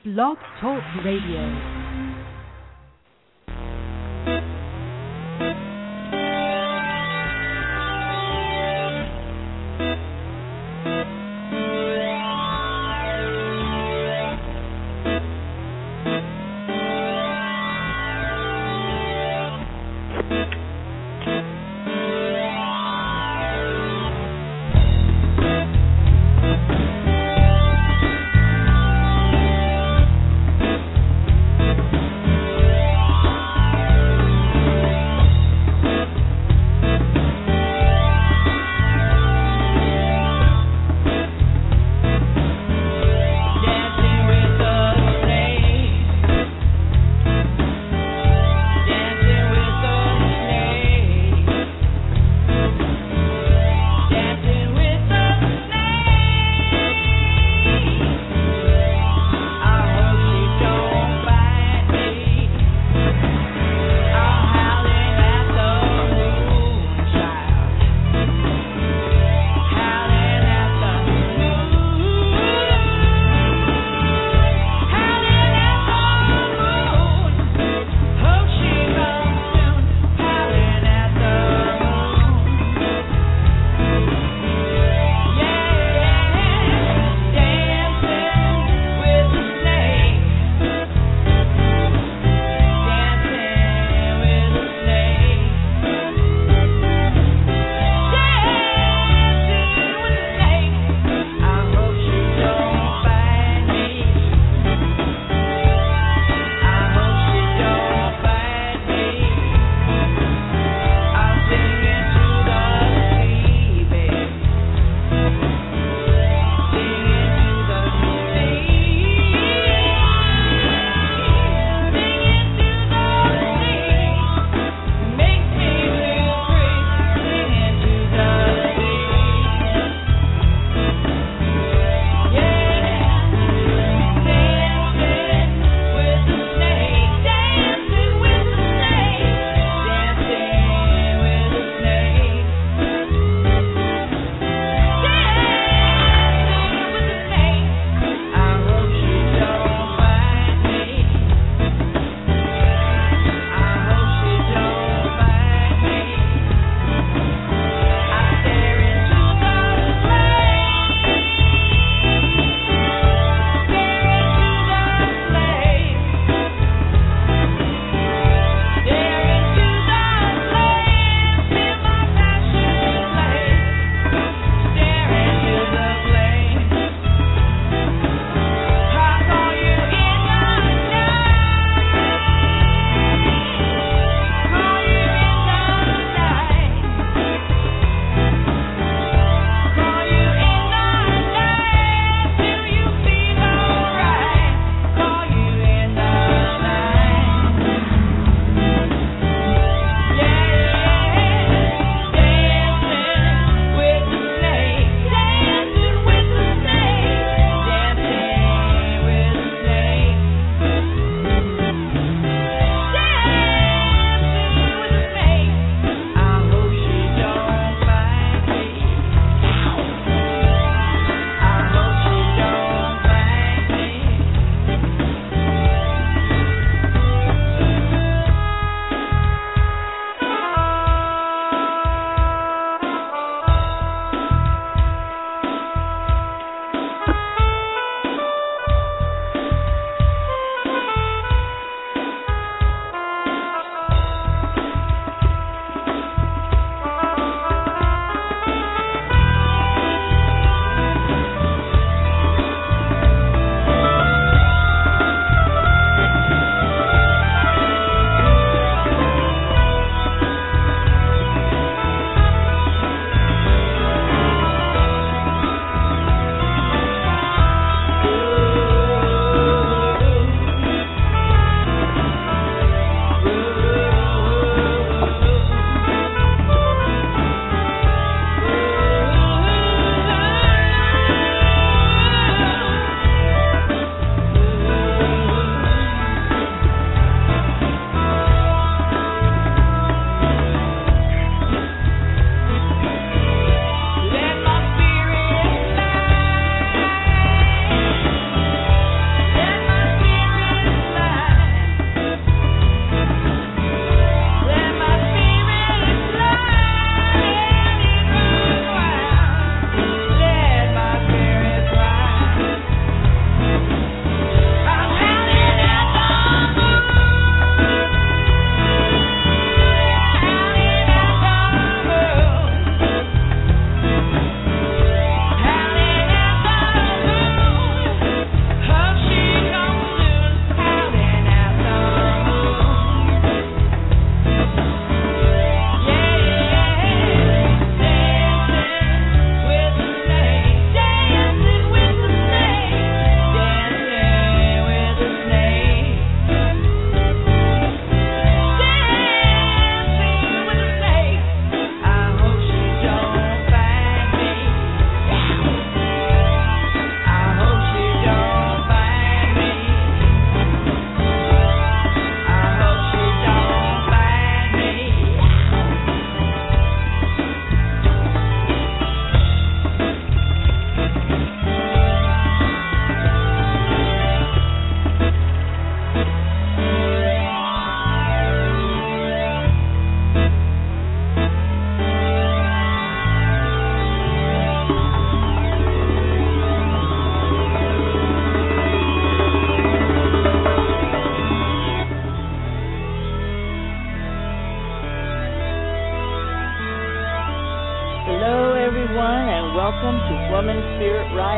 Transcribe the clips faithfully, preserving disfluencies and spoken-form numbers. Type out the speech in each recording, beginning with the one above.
Blog Talk Radio.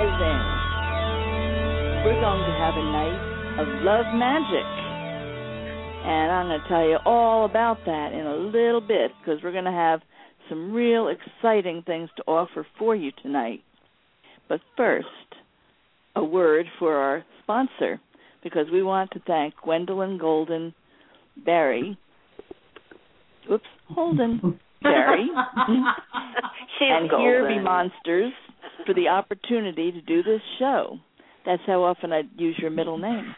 Rising. We're going to have a night of love magic. And I'm going to tell you all about that in a little bit because we're going to have some real exciting things to offer for you tonight. But first, a word for our sponsor because we want to thank Gwendolyn Golden Berry. Oops, Holden Berry. and golden. Here Be Monsters for the opportunity to do this show. That's how often I use your middle name.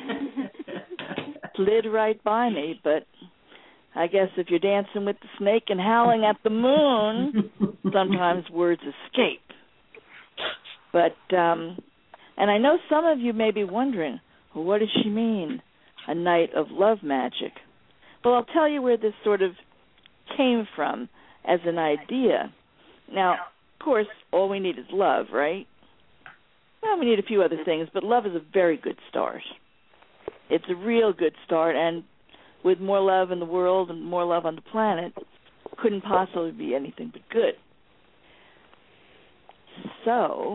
Slid right by me, but I guess if you're dancing with the snake and howling at the moon, sometimes words escape. But, um, and I know some of you may be wondering, well, what does she mean, a night of love magic? Well, I'll tell you where this sort of came from as an idea. Now, of course, all we need is love, right? Well, we need a few other things, but love is a very good start. It's a real good start, and with more love in the world and more love on the planet, couldn't possibly be anything but good. So,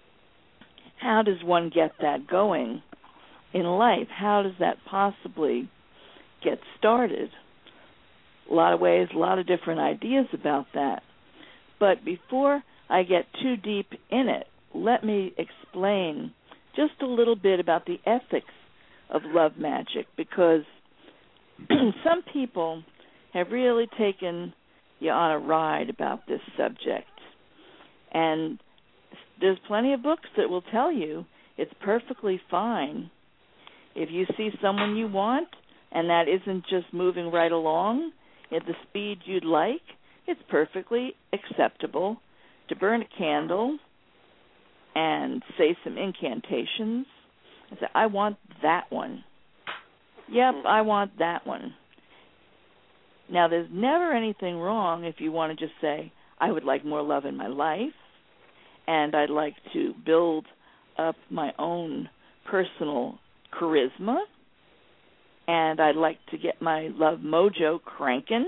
how does one get that going in life? How does that possibly get started? A lot of ways, a lot of different ideas about that. But before I get too deep in it, let me explain just a little bit about the ethics of love magic, because some people have really taken you on a ride about this subject. And there's plenty of books that will tell you it's perfectly fine if you see someone you want and that isn't just moving right along at the speed you'd like. It's perfectly acceptable to burn a candle and say some incantations and say, I want that one. Yep, I want that one. Now, there's never anything wrong if you want to just say, I would like more love in my life, and I'd like to build up my own personal charisma, and I'd like to get my love mojo cranking.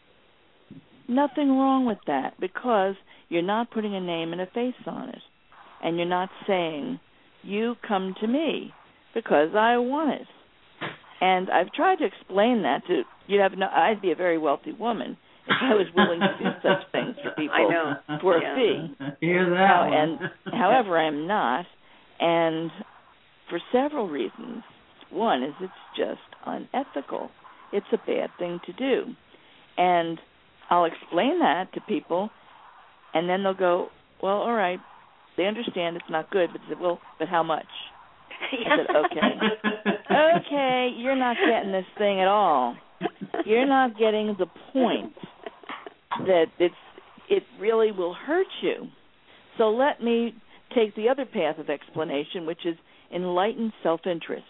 Nothing wrong with that, because you're not putting a name and a face on it. And you're not saying, you come to me because I want it. And I've tried to explain that to, you'd have no, I'd be a very wealthy woman if I was willing to do such things for people I know. for yeah. a fee. Hear that Now, one. and however, I'm not. And for several reasons. One is it's just unethical. It's a bad thing to do. And I'll explain that to people, and then they'll go, well, all right, they understand it's not good, but they say, well, but how much? I said, okay. Okay, you're not getting this thing at all. You're not getting the point that it's it really will hurt you. So let me take the other path of explanation, which is enlightened self-interest.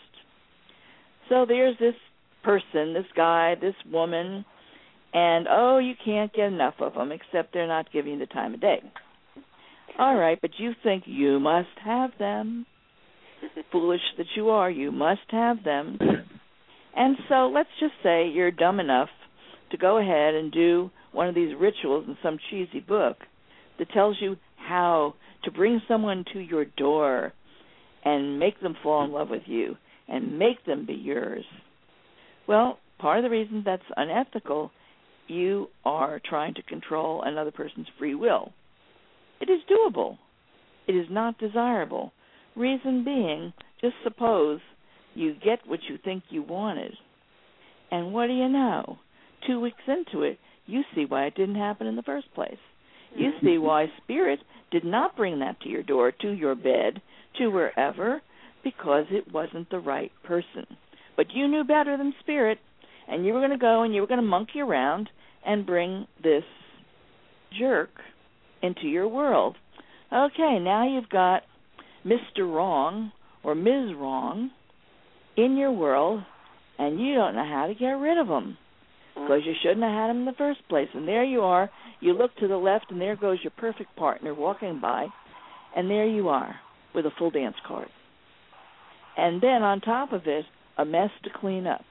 So there's this person, this guy, this woman, and, oh, you can't get enough of them, except they're not giving you the time of day. All right, but you think you must have them. Foolish that you are, you must have them. And so let's just say you're dumb enough to go ahead and do one of these rituals in some cheesy book that tells you how to bring someone to your door and make them fall in love with you and make them be yours. Well, part of the reason that's unethical, you are trying to control another person's free will. It is doable. It is not desirable. Reason being, just suppose you get what you think you wanted. And what do you know? Two weeks into it, you see why it didn't happen in the first place. You see why Spirit did not bring that to your door, to your bed, to wherever, because it wasn't the right person. But you knew better than Spirit, and you were going to go and you were going to monkey around and bring this jerk into your world. Okay, now you've got Mister Wrong or Miz Wrong in your world, and you don't know how to get rid of them because you shouldn't have had them in the first place. And there you are. You look to the left, and there goes your perfect partner walking by, and there you are with a full dance card. And then on top of it, a mess to clean up.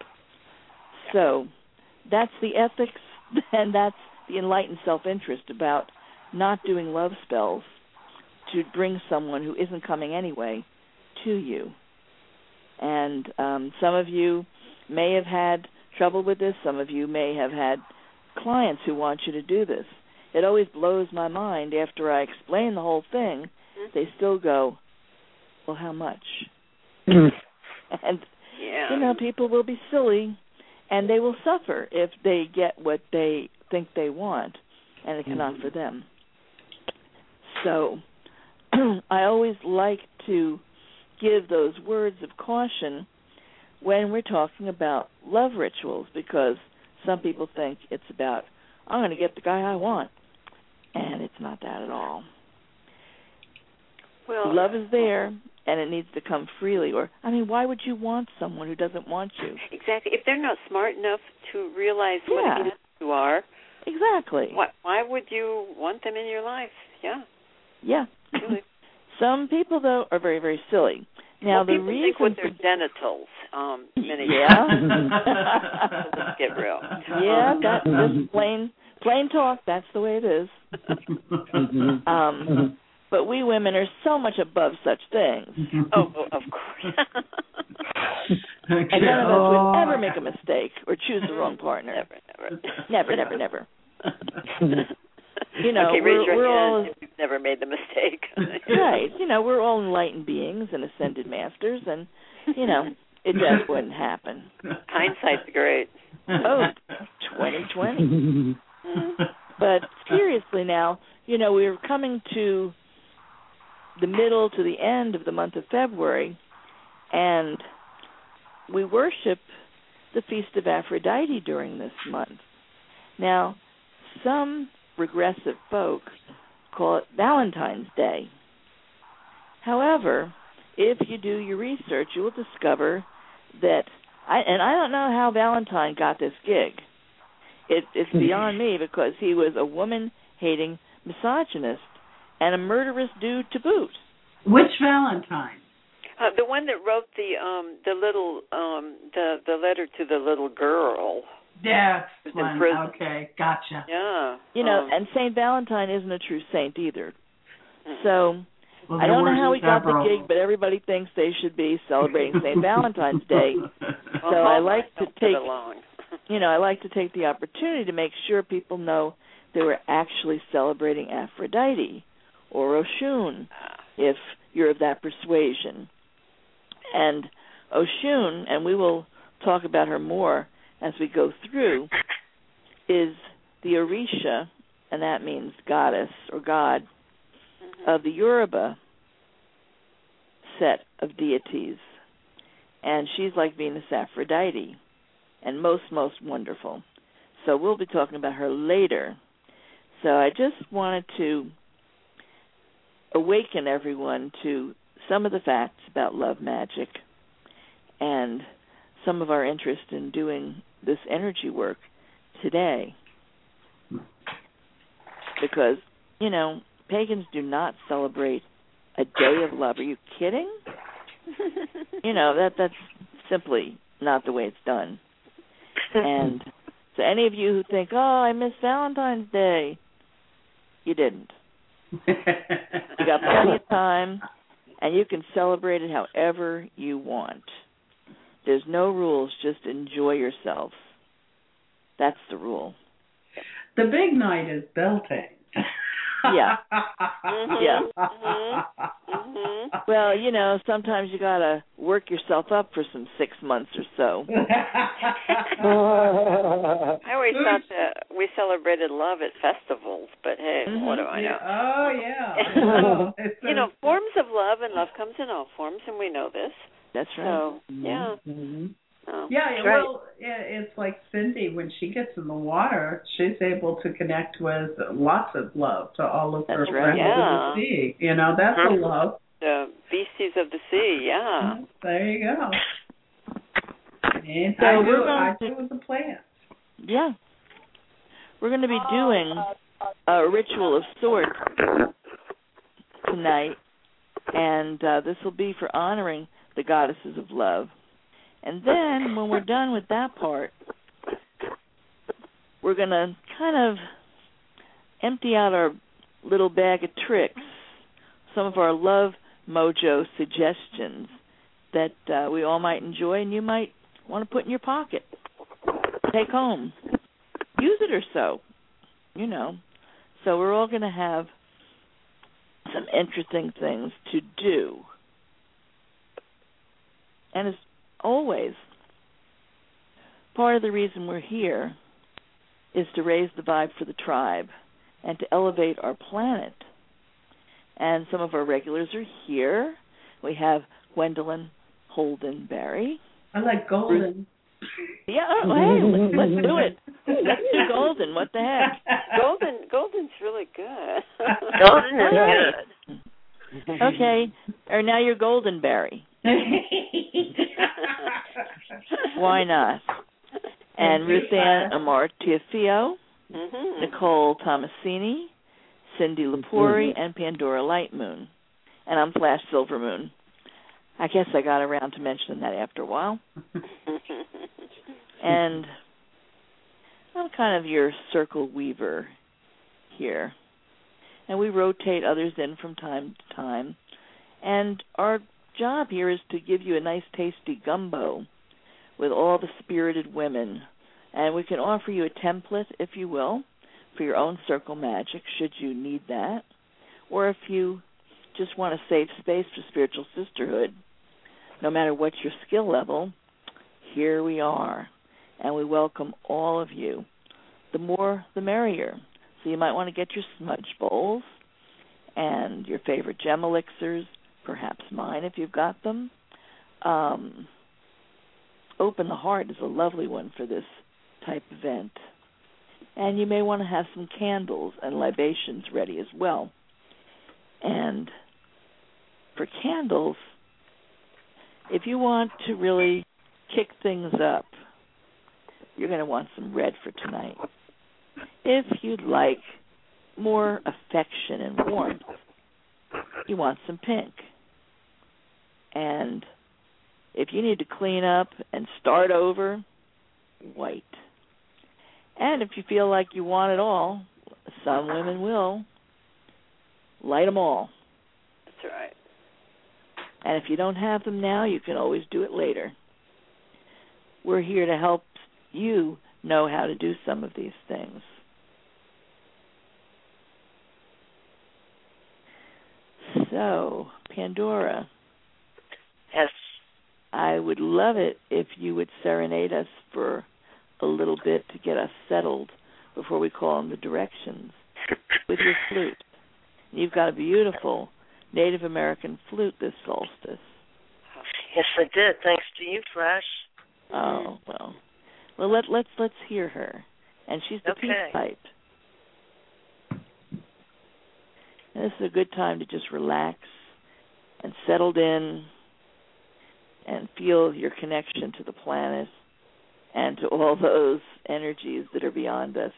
So that's the ethics, and that's the enlightened self-interest about not doing love spells to bring someone who isn't coming anyway to you. And um, some of you may have had trouble with this. Some of you may have had clients who want you to do this. It always blows my mind after I explain the whole thing, they still go, well, how much? And, yeah. you know, people will be silly, and they will suffer if they get what they think they want, and it's not for them. So I always like to give those words of caution when we're talking about love rituals, because some people think it's about, I'm going to get the guy I want, and it's not that at all. Well, love is there, and it needs to come freely. Or, I mean, why would you want someone who doesn't want you? Exactly. If they're not smart enough to realize yeah. what it is you are, exactly. Why, why would you want them in your life? Yeah. Yeah. Really. Some people, though, are very, very silly. Now, well, the people reason think with their genitals. Um, many yeah. Let's get real. Yeah, that's just plain, plain talk. That's the way it is. um, but we women are so much above such things. Oh, oh of course. And none of us would ever make a mistake or choose the wrong partner. Never, never. Never, never, never. You know, okay, we're, raise your we're hand all if you've never made the mistake. right. You know, we're all enlightened beings and ascended masters, and you know, it just wouldn't happen. Hindsight's great. Oh, twenty twenty. But seriously, now, you know, we're coming to the middle to the end of the month of February, and we worship the Feast of Aphrodite during this month. Now, some regressive folk call it Valentine's Day. However, if you do your research, you will discover that, I, and I don't know how Valentine got this gig. It, it's beyond me, because he was a woman-hating misogynist and a murderous dude to boot. Which Valentine? Uh, the one that wrote the um the little um the the letter to the little girl. Yeah, in prison. Okay, gotcha. Yeah. You know, um, and Saint Valentine isn't a true saint either. So well, I don't know how he got several. the gig, but everybody thinks they should be celebrating Saint Valentine's Day. well, So I like to take, along. you know, I like to take the opportunity to make sure people know they were actually celebrating Aphrodite or Oshun, if you're of that persuasion. And Oshun, and we will talk about her more as we go through, is the Orisha, and that means goddess or god, mm-hmm. of the Yoruba set of deities. And she's like Venus Aphrodite, and most, most wonderful. So we'll be talking about her later. So I just wanted to awaken everyone to some of the facts about love magic and some of our interest in doing this energy work today. Because, you know, pagans do not celebrate a day of love. Are you kidding? You know, that that's simply not the way it's done. And so any of you who think, oh, I miss Valentine's Day, you didn't. You got plenty of time, and you can celebrate it however you want. There's no rules, just enjoy yourself. That's the rule. The big night is belting. Yeah. Mm-hmm. Yeah. Mm-hmm. Mm-hmm. Well, you know, sometimes you got to work yourself up for some six months or so. I always thought that we celebrated love at festivals, but hey, Mm-hmm. what do I know? Yeah. Oh, yeah. Oh, you know, forms of love, and love comes in all forms, and we know this. That's right. So, yeah. Mm-hmm. Oh, yeah, right. well, it's like Cindy, when she gets in the water, she's able to connect with lots of love to all of her That's right. friends Yeah. of the sea. You know, that's Huh? a love. The beasties of the sea, yeah. There you go. And So I we're do, going I to- do with a plant. Yeah. We're going to be doing a ritual of sorts tonight, and uh, this will be for honoring the goddesses of love. And then when we're done with that part, we're going to kind of empty out our little bag of tricks some of our Love Mojo suggestions that uh, we all might enjoy and you might want to put in your pocket, take home, use it or so, you know. So we're all going to have some interesting things to do. And as always, part of the reason we're here is to raise the vibe for the tribe and to elevate our planet. And some of our regulars are here. We have Gwendolyn Holden Berry. I like Golden. Yeah, oh, hey, let's, let's do it. Let's do Golden. What the heck? Golden, Golden's really good. Golden is good. Okay, or now you're Golden Berry. Why not? And Ruth Ann Amartiafio, mm-hmm. Nicole Tomasini, Cindy Lepori, and Pandora Lightmoon. And I'm Flash Silvermoon. I guess I got around to mentioning that after a while. And I'm kind of your circle weaver here. And we rotate others in from time to time. And our job here is to give you a nice, tasty gumbo with all the spirited women. And we can offer you a template, if you will, for your own circle magic, should you need that. Or if you just want a safe space for spiritual sisterhood, no matter what your skill level, here we are. And we welcome all of you. The more, the merrier. So you might want to get your smudge bowls and your favorite gem elixirs, perhaps mine if you've got them. Um, Open the Heart is a lovely one for this type event. And you may want to have some candles and libations ready as well. And for candles, if you want to really kick things up, you're going to want some red for tonight. If you'd like more affection and warmth, you want some pink. And if you need to clean up and start over, white. And if you feel like you want it all, some women will, light them all. That's right. And if you don't have them now, you can always do it later. We're here to help you know how to do some of these things. So, Pandora. Yes. I would love it if you would serenade us for a little bit to get us settled before we call on the directions with your flute. You've got a beautiful Native American flute this solstice. Yes, I did. Thanks to you, Flash. Oh, well. Well, let, let's let's hear her. And she's the okay. peace pipe. And this is a good time to just relax and settled in and feel your connection to the planet and to all those energies that are beyond us.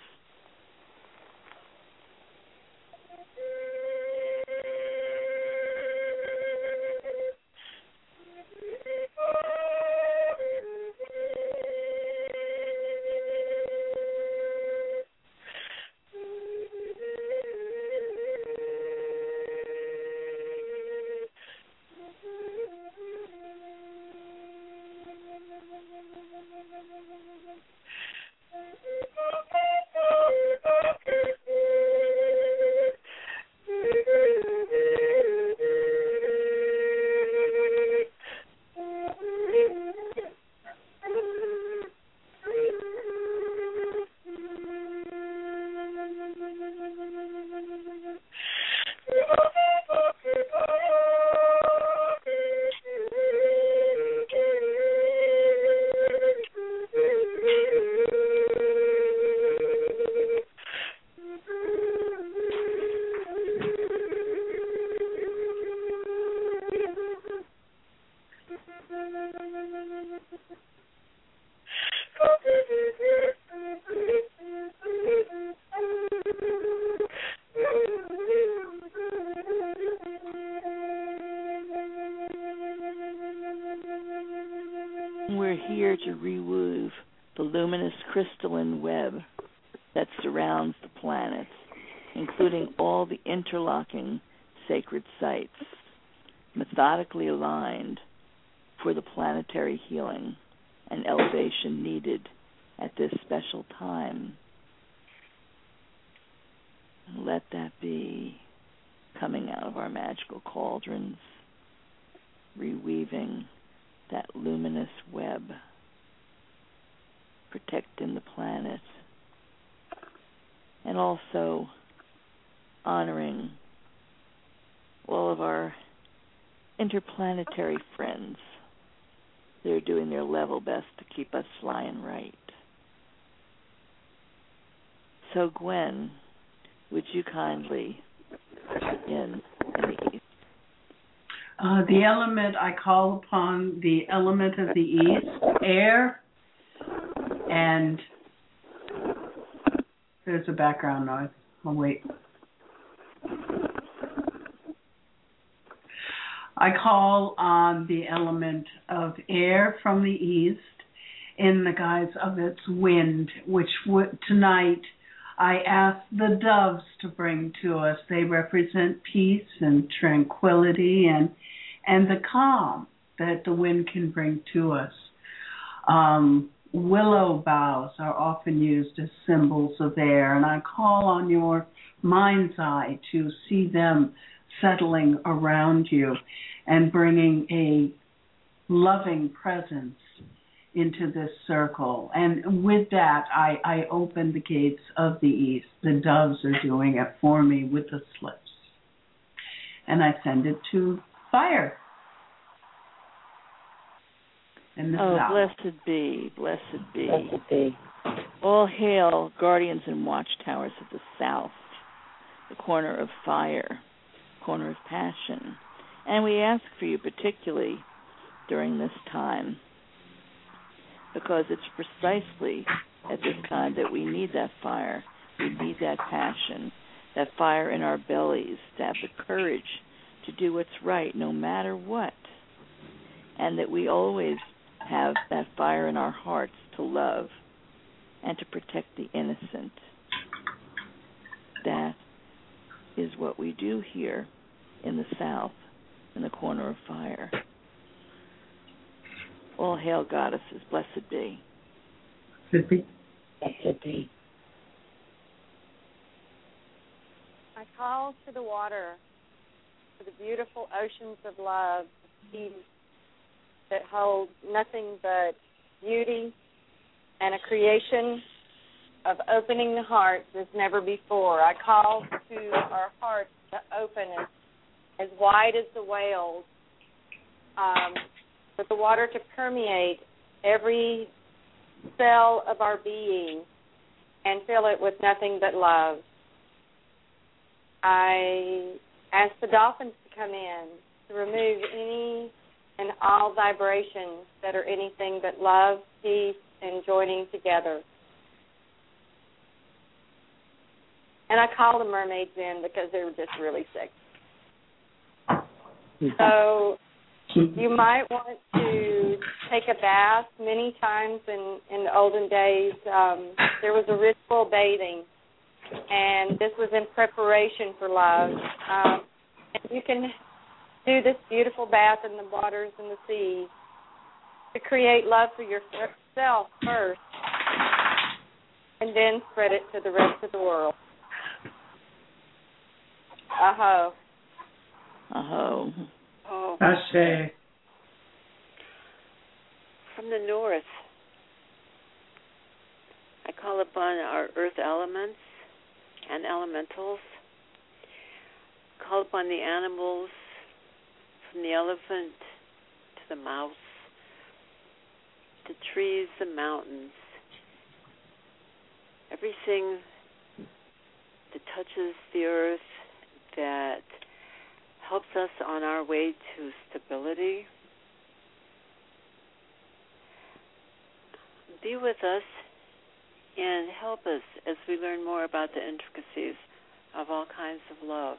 We're here to reweave the luminous crystalline web that surrounds the planet, including all the interlocking sacred sites, methodically aligned for the planetary healing and elevation needed at this special time. Let that be coming out of our magical cauldrons, reweaving that luminous web, protecting the planet, and also honoring all of our interplanetary friends. They're doing their level best to keep us flying right. So, Gwen, would you kindly begin in the east? Uh, the element, I call upon the element of the east, air, and there's a background noise. I'll wait. I call on the element of air from the east in the guise of its wind, which would, tonight I ask the doves to bring to us. They represent peace and tranquility and and the calm that the wind can bring to us. Um, willow boughs are often used as symbols of air, and I call on your mind's eye to see them settling around you and bringing a loving presence into this circle. And with that, I, I open the gates of the east. The doves are doing it for me with the slips. And I send it to fire. And the oh, south. blessed be, blessed be. Blessed be. All hail, guardians and watchtowers of the south, the corner of fire, corner of passion. And we ask for you particularly during this time, because it's precisely at this time that we need that fire. We need that passion, that fire in our bellies, to have the courage to do what's right no matter what, and that we always have that fire in our hearts to love and to protect the innocent. That is what we do here in the South, in the corner of fire. All hail, goddesses, blessed be. Blessed be. Blessed be. I call to the water, to the beautiful oceans of love, peace that hold nothing but beauty and a creation of opening the hearts as never before. I call to our hearts to open as, as wide as the whales, um, for the water to permeate every cell of our being and fill it with nothing but love. I ask the dolphins to come in to remove any and all vibrations that are anything but love, peace, and joining together. And I call the mermaids in because they were just really sick. So you might want to take a bath. Many times in, in the olden days, um, there was a ritual bathing, and this was in preparation for love. Um, and you can do this beautiful bath in the waters and the seas to create love for yourself first, and then spread it to the rest of the world. Aho. Aho. Oh. Ashe. From the north, I call upon our earth elements and elementals. Call upon the animals, from the elephant to the mouse, the trees, the mountains, everything that touches the earth, that helps us on our way to stability. Be with us and help us as we learn more about the intricacies of all kinds of love.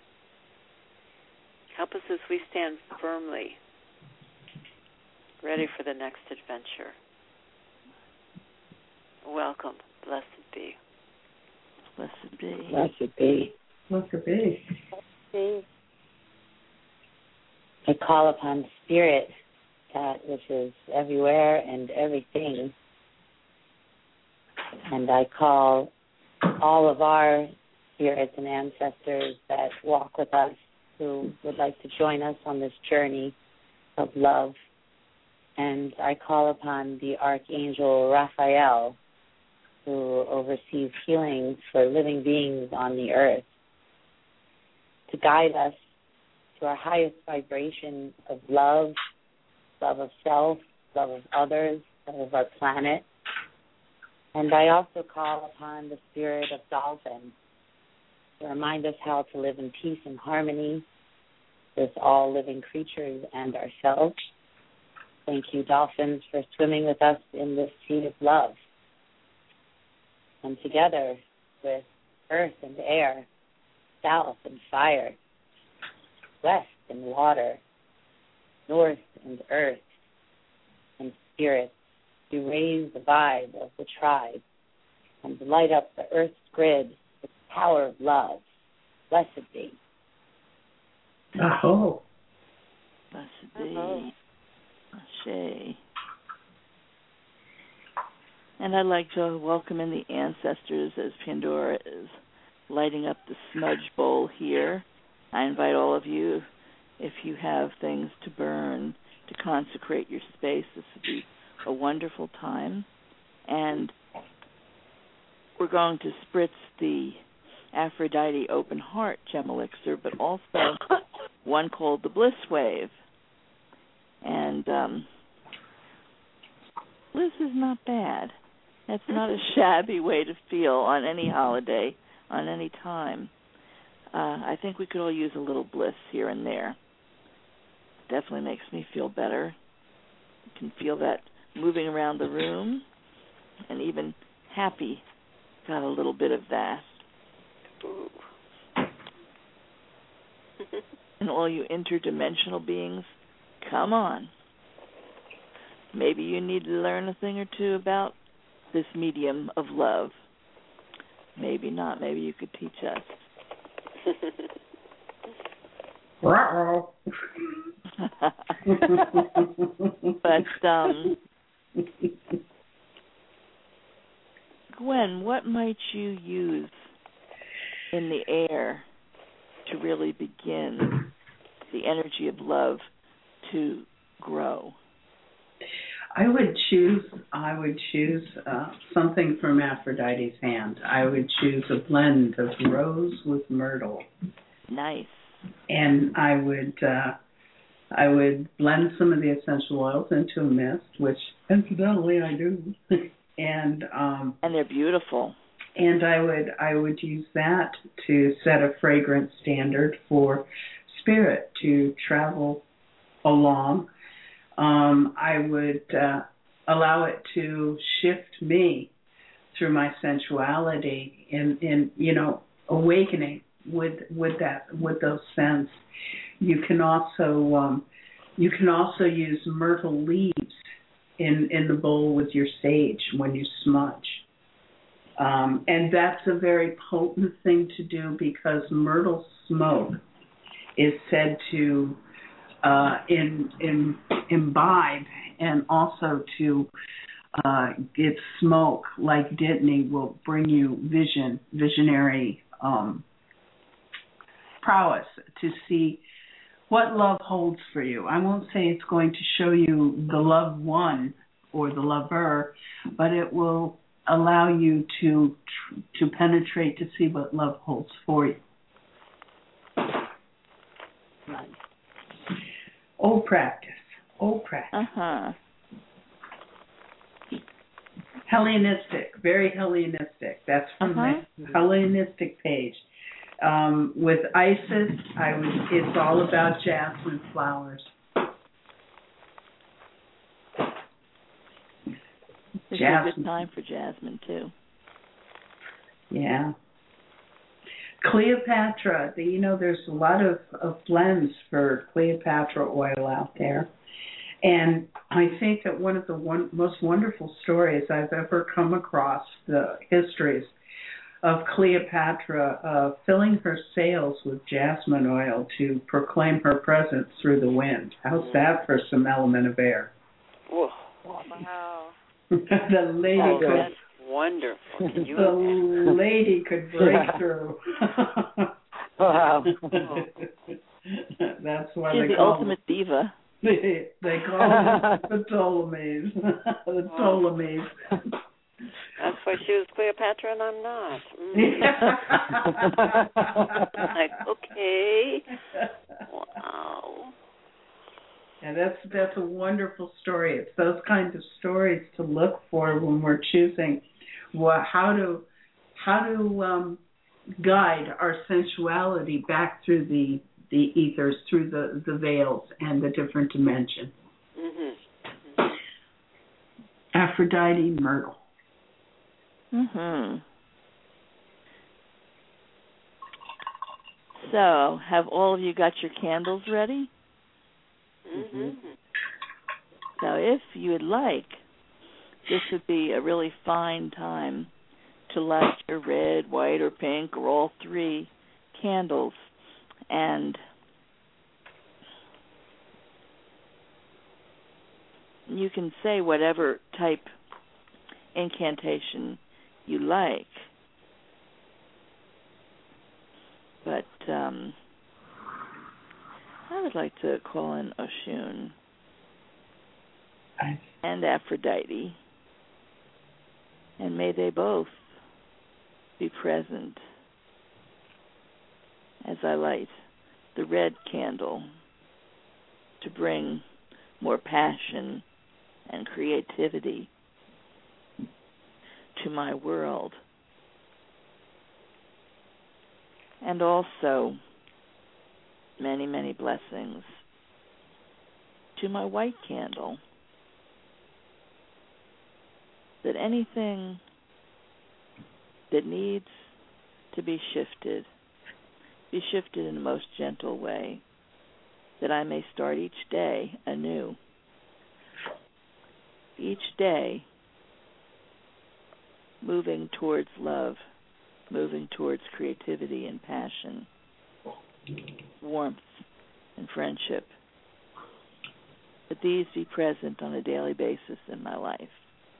Help us as we stand firmly, ready for the next adventure. Welcome. Blessed be. Blessed be. Blessed be. Blessed be. See. I call upon Spirit, that which is everywhere and everything. And I call all of our spirits and ancestors that walk with us, who would like to join us on this journey of love. And I call upon the Archangel Raphael, who oversees healing for living beings on the earth, to guide us to our highest vibration of love, love of self, love of others, love of our planet. And I also call upon the spirit of Dolphin to remind us how to live in peace and harmony with all living creatures and ourselves. Thank you, dolphins, for swimming with us in this sea of love. And together with earth and air, south and fire, west and water, north and earth, and spirit, to raise the vibe of the tribe and light up the earth's grid with the power of love. Blessed be. Aho. Blessed be. Ashe. And I'd like to welcome in the ancestors as Pandora is lighting up the smudge bowl here. I invite all of you, if you have things to burn, to consecrate your space. This would be a wonderful time. And we're going to spritz the Aphrodite Open Heart Gem Elixir, but also one called the Bliss Wave. And um, bliss is not bad. That's not a shabby way to feel on any holiday, on any time. Uh, I think we could all use a little bliss here and there. Definitely makes me feel better. You can feel that moving around the room, and even happy got a little bit of that. Ooh. And all you interdimensional beings, come on. Maybe you need to learn a thing or two about this medium of love. Maybe not. Maybe you could teach us. Uh-oh. But, um, Gwen, what might you use in the air to really begin the energy of love to grow? I would choose. I would choose uh, something from Aphrodite's hand. I would choose a blend of rose with myrtle. Nice. And I would. Uh, I would blend some of the essential oils into a mist, which incidentally I do. and um, and they're beautiful. And I would. I would use that to set a fragrance standard for spirit to travel along. Um, I would uh, allow it to shift me through my sensuality in, in you know, awakening with with that with those scents. You can also um, you can also use myrtle leaves in, in the bowl with your sage when you smudge. Um, and that's a very potent thing to do because myrtle smoke is said to Uh, in, in, imbibe and also to uh, get smoke like Dittany will bring you vision, visionary um, prowess to see what love holds for you. I won't say it's going to show you the loved one or the lover, but it will allow you to to penetrate to see what love holds for you. Nice. Old practice. Old practice. Uh-huh. Hellenistic. Very Hellenistic. That's from uh-huh. the Hellenistic page. Um, with Isis, I was. It's all about jasmine flowers. This Jasmine. is a good time for jasmine, too. Yeah. Cleopatra, the, you know, there's a lot of, of blends for Cleopatra oil out there. And I think that one of the one, most wonderful stories I've ever come across, the histories of Cleopatra uh, filling her sails with jasmine oil to proclaim her presence through the wind. How's that for some element of air? Whoa. Wow. the lady Oh, could, that's wonderful. Can you the lady could break Yeah. through. Wow. That's why She's they the call ultimate diva. They, they call them the Ptolemies. the Ptolemies. That's why she was Cleopatra and I'm not. Mm. Like, okay. Wow. And that's that's a wonderful story. It's those kinds of stories to look for when we're choosing what, how to how to um, guide our sensuality back through the the ethers, through the, the veils and the different dimensions. Mm-hmm. Mm-hmm. Aphrodite, Myrtle. Mhm. So, have all of you got your candles ready? Mm-hmm. So, if you would like, this would be a really fine time to light your red, white, or pink, or all three candles. And you can say whatever type incantation you like. But um, I would like to call in Oshun and Aphrodite, and may they both be present as I light the red candle to bring more passion and creativity to my world. And also many, many blessings to my white candle, that anything that needs to be shifted, be shifted in the most gentle way, that I may start each day anew. Each day moving towards love, moving towards creativity and passion, warmth and friendship. That these be present on a daily basis in my life.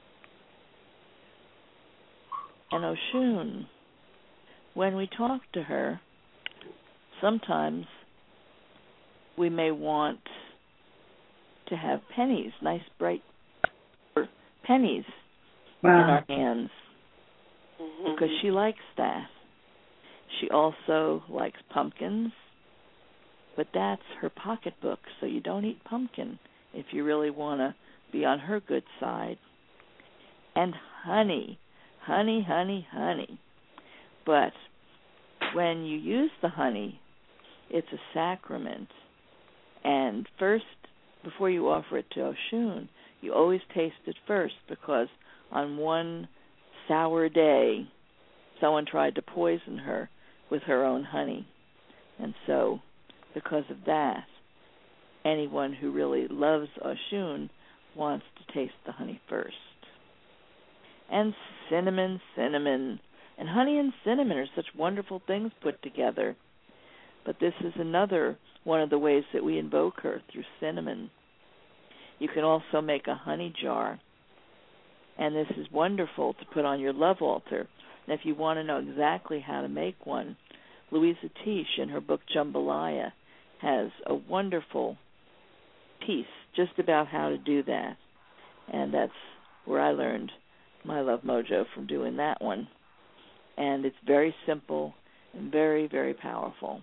And Oshun, when we talk to her, sometimes we may want to have pennies, nice bright pennies Wow. in our hands, Mm-hmm. because she likes that. She also likes pumpkins, but that's her pocketbook, so you don't eat pumpkin if you really want to be on her good side. And honey, honey, honey, honey. But when you use the honey, it's a sacrament. And first, before you offer it to Oshun, you always taste it first, because on one sour day, someone tried to poison her with her own honey. And so, because of that, anyone who really loves Oshun wants to taste the honey first. And cinnamon, cinnamon. And honey and cinnamon are such wonderful things put together. But this is another one of the ways that we invoke her, through cinnamon. You can also make a honey jar. And this is wonderful to put on your love altar. And if you want to know exactly how to make one, Louisa Tish, in her book Jambalaya, has a wonderful piece just about how to do that. And that's where I learned my love mojo, from doing that one. And it's very simple and very, very powerful.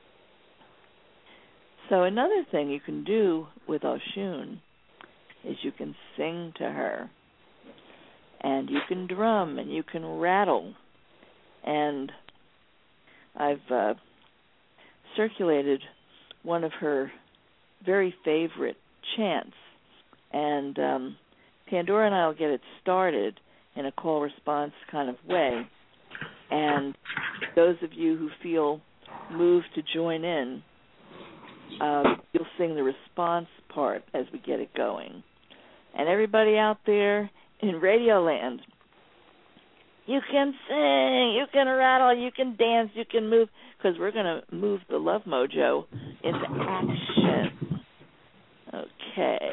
So another thing you can do with Oshun is you can sing to her. And you can drum, and you can rattle. And I've uh, circulated one of her very favorite chants. And um, Pandora and I will get it started in a call-response kind of way. And those of you who feel moved to join in, um, you'll sing the response part as we get it going. And everybody out there in Radio Land, You can sing, you can rattle, you can dance, you can move, because we're going to move the love mojo into action. Okay.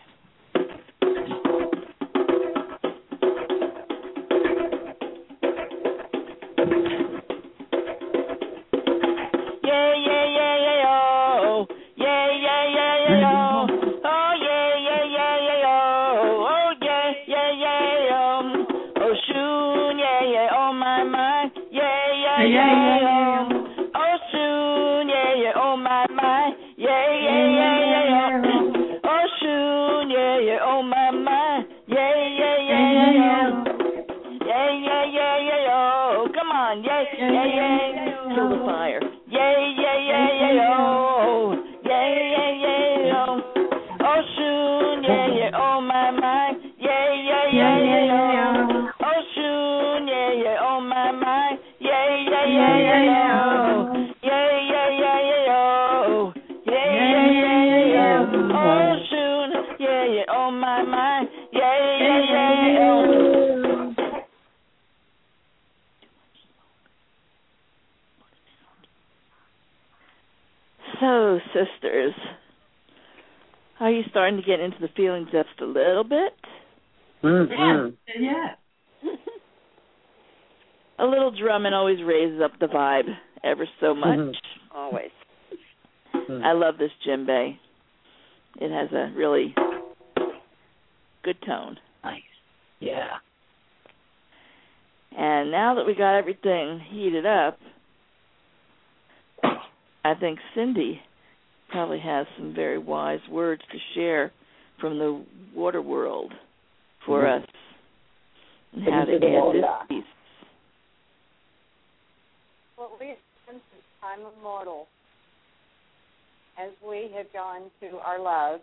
Yeah, yeah, yeah, yeah, oh. Yeah, yeah, yeah, yeah, oh. Oh, yeah, yeah, yeah, yeah, oh. Oh, yeah, yeah, yeah, oh. Oh, shoon, yeah, yeah, oh, my, my. Yeah, yeah, yeah, yeah, oh. Oh, shoon, yeah, yeah, oh, my, my. Yeah, yeah, yeah, yeah, oh. Oh, shoon, yeah, yeah, oh, my, my. Yeah, yeah, yeah, yeah, oh. Yeah, yeah, yeah, yeah, oh. Come on, yeah, yeah, yeah. Kill the fire. Yeah, yeah, yeah, yeah, oh. Yeah, yeah, yeah, oh. Oh, shoon, yeah, yeah, oh, my, my. Yeah, yeah, yeah, yeah, oh. Oh, shoon, yeah, yeah, oh, my, my. Yeah, yeah, yeah, yeah, oh. Yeah, yeah, yeah, yeah, oh. Yeah, yeah, yeah, yeah, oh. Oh, shoon, yeah, yeah, oh, my, my. Yeah, yeah, yeah, yeah, oh. So, sisters, are you starting to get into the feeling just a little bit? Mm-hmm. Yeah. A little drumming always raises up the vibe ever so much. Mm-hmm. Always. Mm-hmm. I love this djembe. It has a really good tone. Nice. Yeah. And now that we got everything heated up, I think Cindy probably has some very wise words to share from the water world for Mm-hmm. us and how to add this piece. What we have done since time immemorial, as we have gone to our love,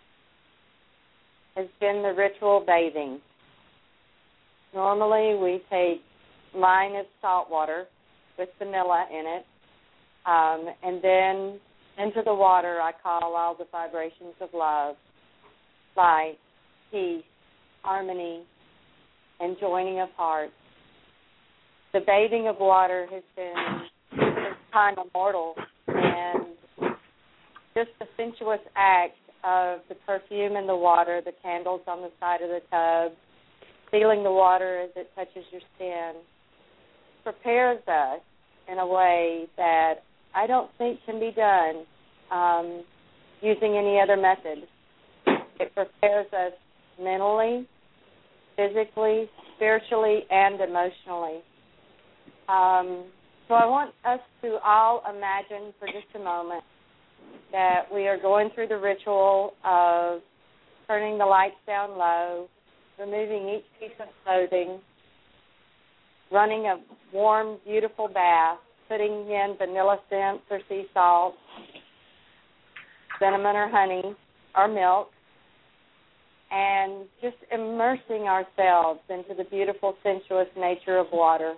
has been the ritual bathing. Normally we take, mine is salt water with vanilla in it, um, and then into the water I call all the vibrations of love, light, peace, harmony, and joining of hearts. The bathing of water has been since time immemorial, and just the sensuous act of the perfume in the water, the candles on the side of the tub, feeling the water as it touches your skin, prepares us in a way that I don't think can be done um, using any other method. It prepares us mentally, physically, spiritually, and emotionally. Um, so I want us to all imagine for just a moment that we are going through the ritual of turning the lights down low, removing each piece of clothing, running a warm, beautiful bath, putting in vanilla scents or sea salt, cinnamon or honey, or milk, and just immersing ourselves into the beautiful, sensuous nature of water.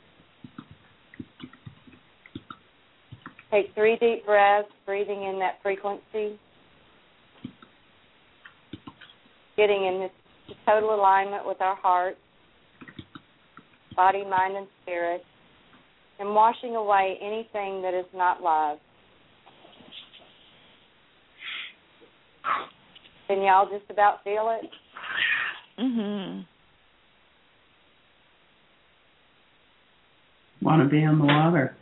Take three deep breaths, breathing in that frequency, getting in this total alignment with our heart, body, mind, and spirit, and washing away anything that is not love. Can y'all just about feel it? Mm-hmm. Want to be in the water.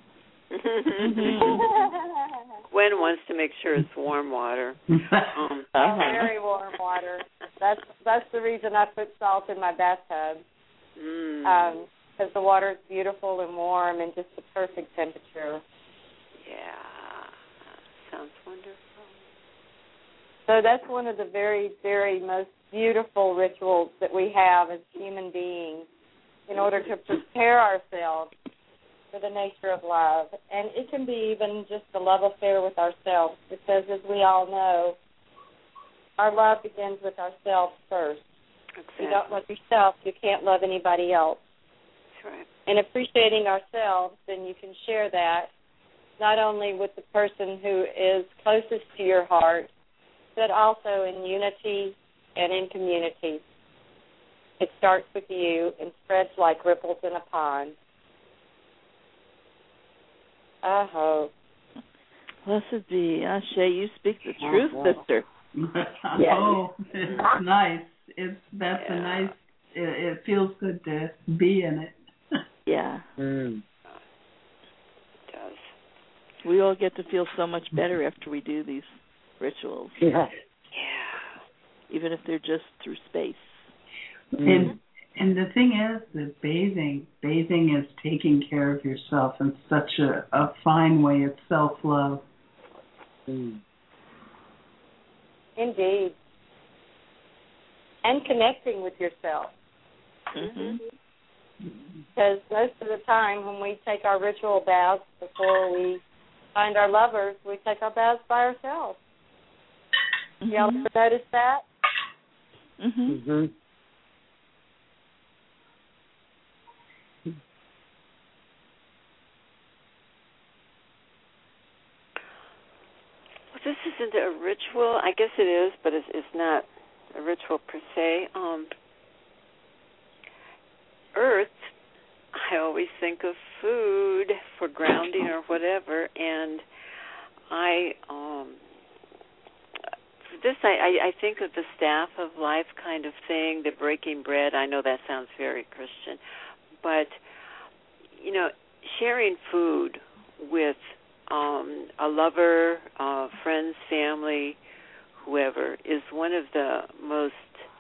Gwen wants to make sure it's warm water. Um, Uh-huh. Very warm water. That's that's the reason I put salt in my bathtub. mm, Um, because the water is beautiful and warm and just the perfect temperature. yeah, sounds wonderful. So that's one of the very, very most beautiful rituals that we have as human beings in order to prepare ourselves for the nature of love. And it can be even just a love affair with ourselves, because as we all know, our love begins with ourselves first. Exactly. If you don't love yourself, you can't love anybody else. That's right. And appreciating ourselves, then you can share that not only with the person who is closest to your heart, but also in unity and in community. It starts with you and spreads like ripples in a pond. Aho. Blessed be. Ashe, you speak the truth, Uh-huh. sister. Yes. Oh, it's nice. It's that's Yeah. a nice. It, it feels good to be in it. Yeah. Mm. It does. We all get to feel so much better after we do these rituals, Yes. Yeah. even if they're just through space. Mm. And and the thing is that bathing, bathing is taking care of yourself in such a, a fine way. It's self-love. Mm. Indeed. And connecting with yourself. Mm-hmm. Because most of the time when we take our ritual baths before we find our lovers, we take our baths by ourselves. Mm-hmm. Y'all ever notice that? Mm-hmm. Mm-hmm. Well, this isn't a ritual. I guess it is, but it's, it's not a ritual per se. Um, Earth, I always think of food for grounding or whatever, and I, um, for this, I, I, I think of the staff of life kind of thing, the breaking bread. I know that sounds very Christian, but, you know, sharing food with um, a lover, uh, friends, family, whoever, is one of the most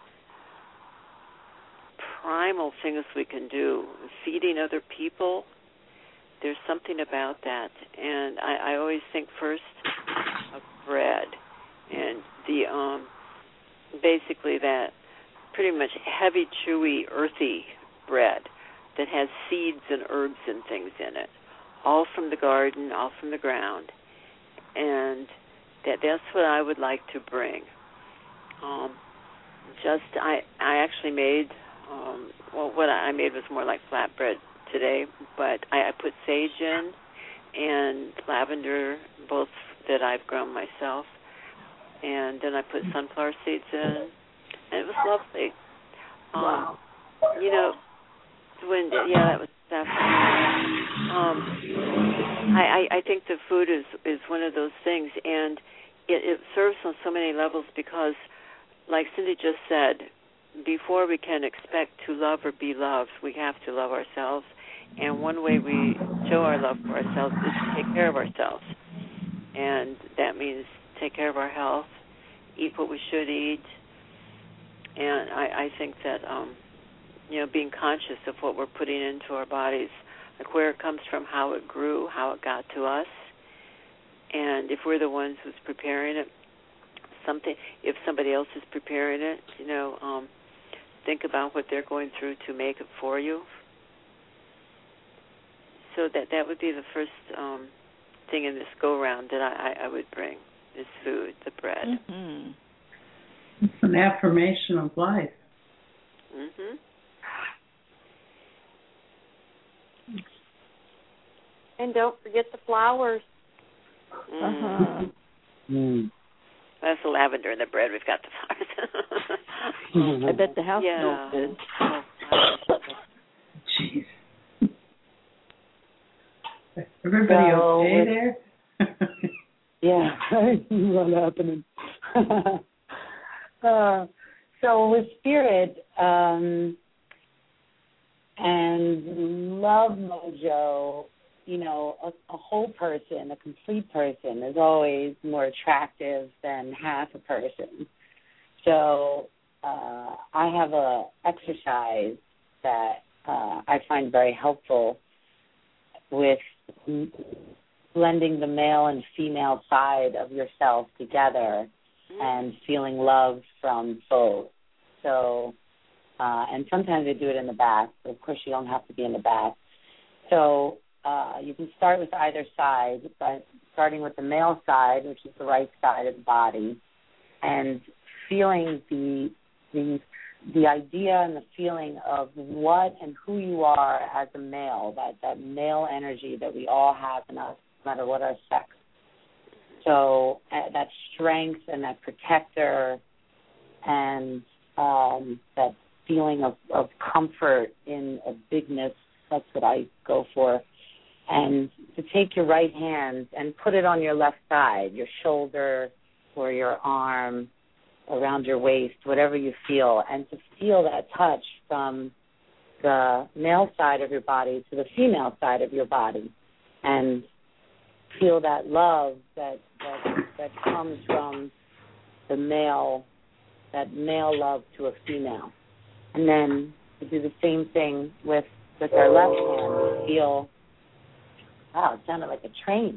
primal things we can do. Feeding other people, there's something about that. And I, I always think first of bread and the um basically that pretty much heavy, chewy, earthy bread that has seeds and herbs and things in it, all from the garden, all from the ground. And that that's what I would like to bring. Um, just I I actually made um, well what I made was more like flatbread today, but I, I put sage in and lavender, both that I've grown myself, and then I put sunflower seeds in, and it was lovely. Um, Wow. You know, when yeah, that was definitely. Um, I, I I think the food is is one of those things, and it, it serves on so many levels because, like Cindy just said, before we can expect to love or be loved, we have to love ourselves. And one way we show our love for ourselves is to take care of ourselves. And that means take care of our health, eat what we should eat. And I, I think that, um, you know, being conscious of what we're putting into our bodies, like where it comes from, how it grew, how it got to us. And if we're the ones who's preparing it, something, if somebody else is preparing it, you know, um, think about what they're going through to make it for you. So that that would be the first um, thing in this go-round that I, I, I would bring, is food, the bread. Mm-hmm. It's an affirmation of life. Mm-hmm. And don't forget the flowers. Mm. Uh-huh. Mm. That's the lavender in the bread. We've got the flowers. I bet the house Yeah. smells good. Oh, wow. Jeez. Everybody So okay with- there? Yeah, what's happening? uh, so with spirit um, and Love Mojo, you know, a, a whole person, a complete person is always more attractive than half a person. So uh, I have a exercise that uh, I find very helpful with blending the male and female side of yourself together and feeling love from both. So, uh, and sometimes I do it in the back, but of course you don't have to be in the back. So uh, you can start with either side, but starting with the male side, which is the right side of the body, and feeling the the the idea and the feeling of what and who you are as a male, that, that male energy that we all have in us, no matter what our sex. So uh, that strength and that protector and um, that feeling of, of comfort in a bigness. That's what I go for. And to take your right hand and put it on your left side, your shoulder or your arm, around your waist, whatever you feel, and to feel that touch from the male side of your body to the female side of your body, and feel that love that that, that comes from the male, that male love to a female. And then to do the same thing with, with our left hand, to feel, wow, it sounded like a train.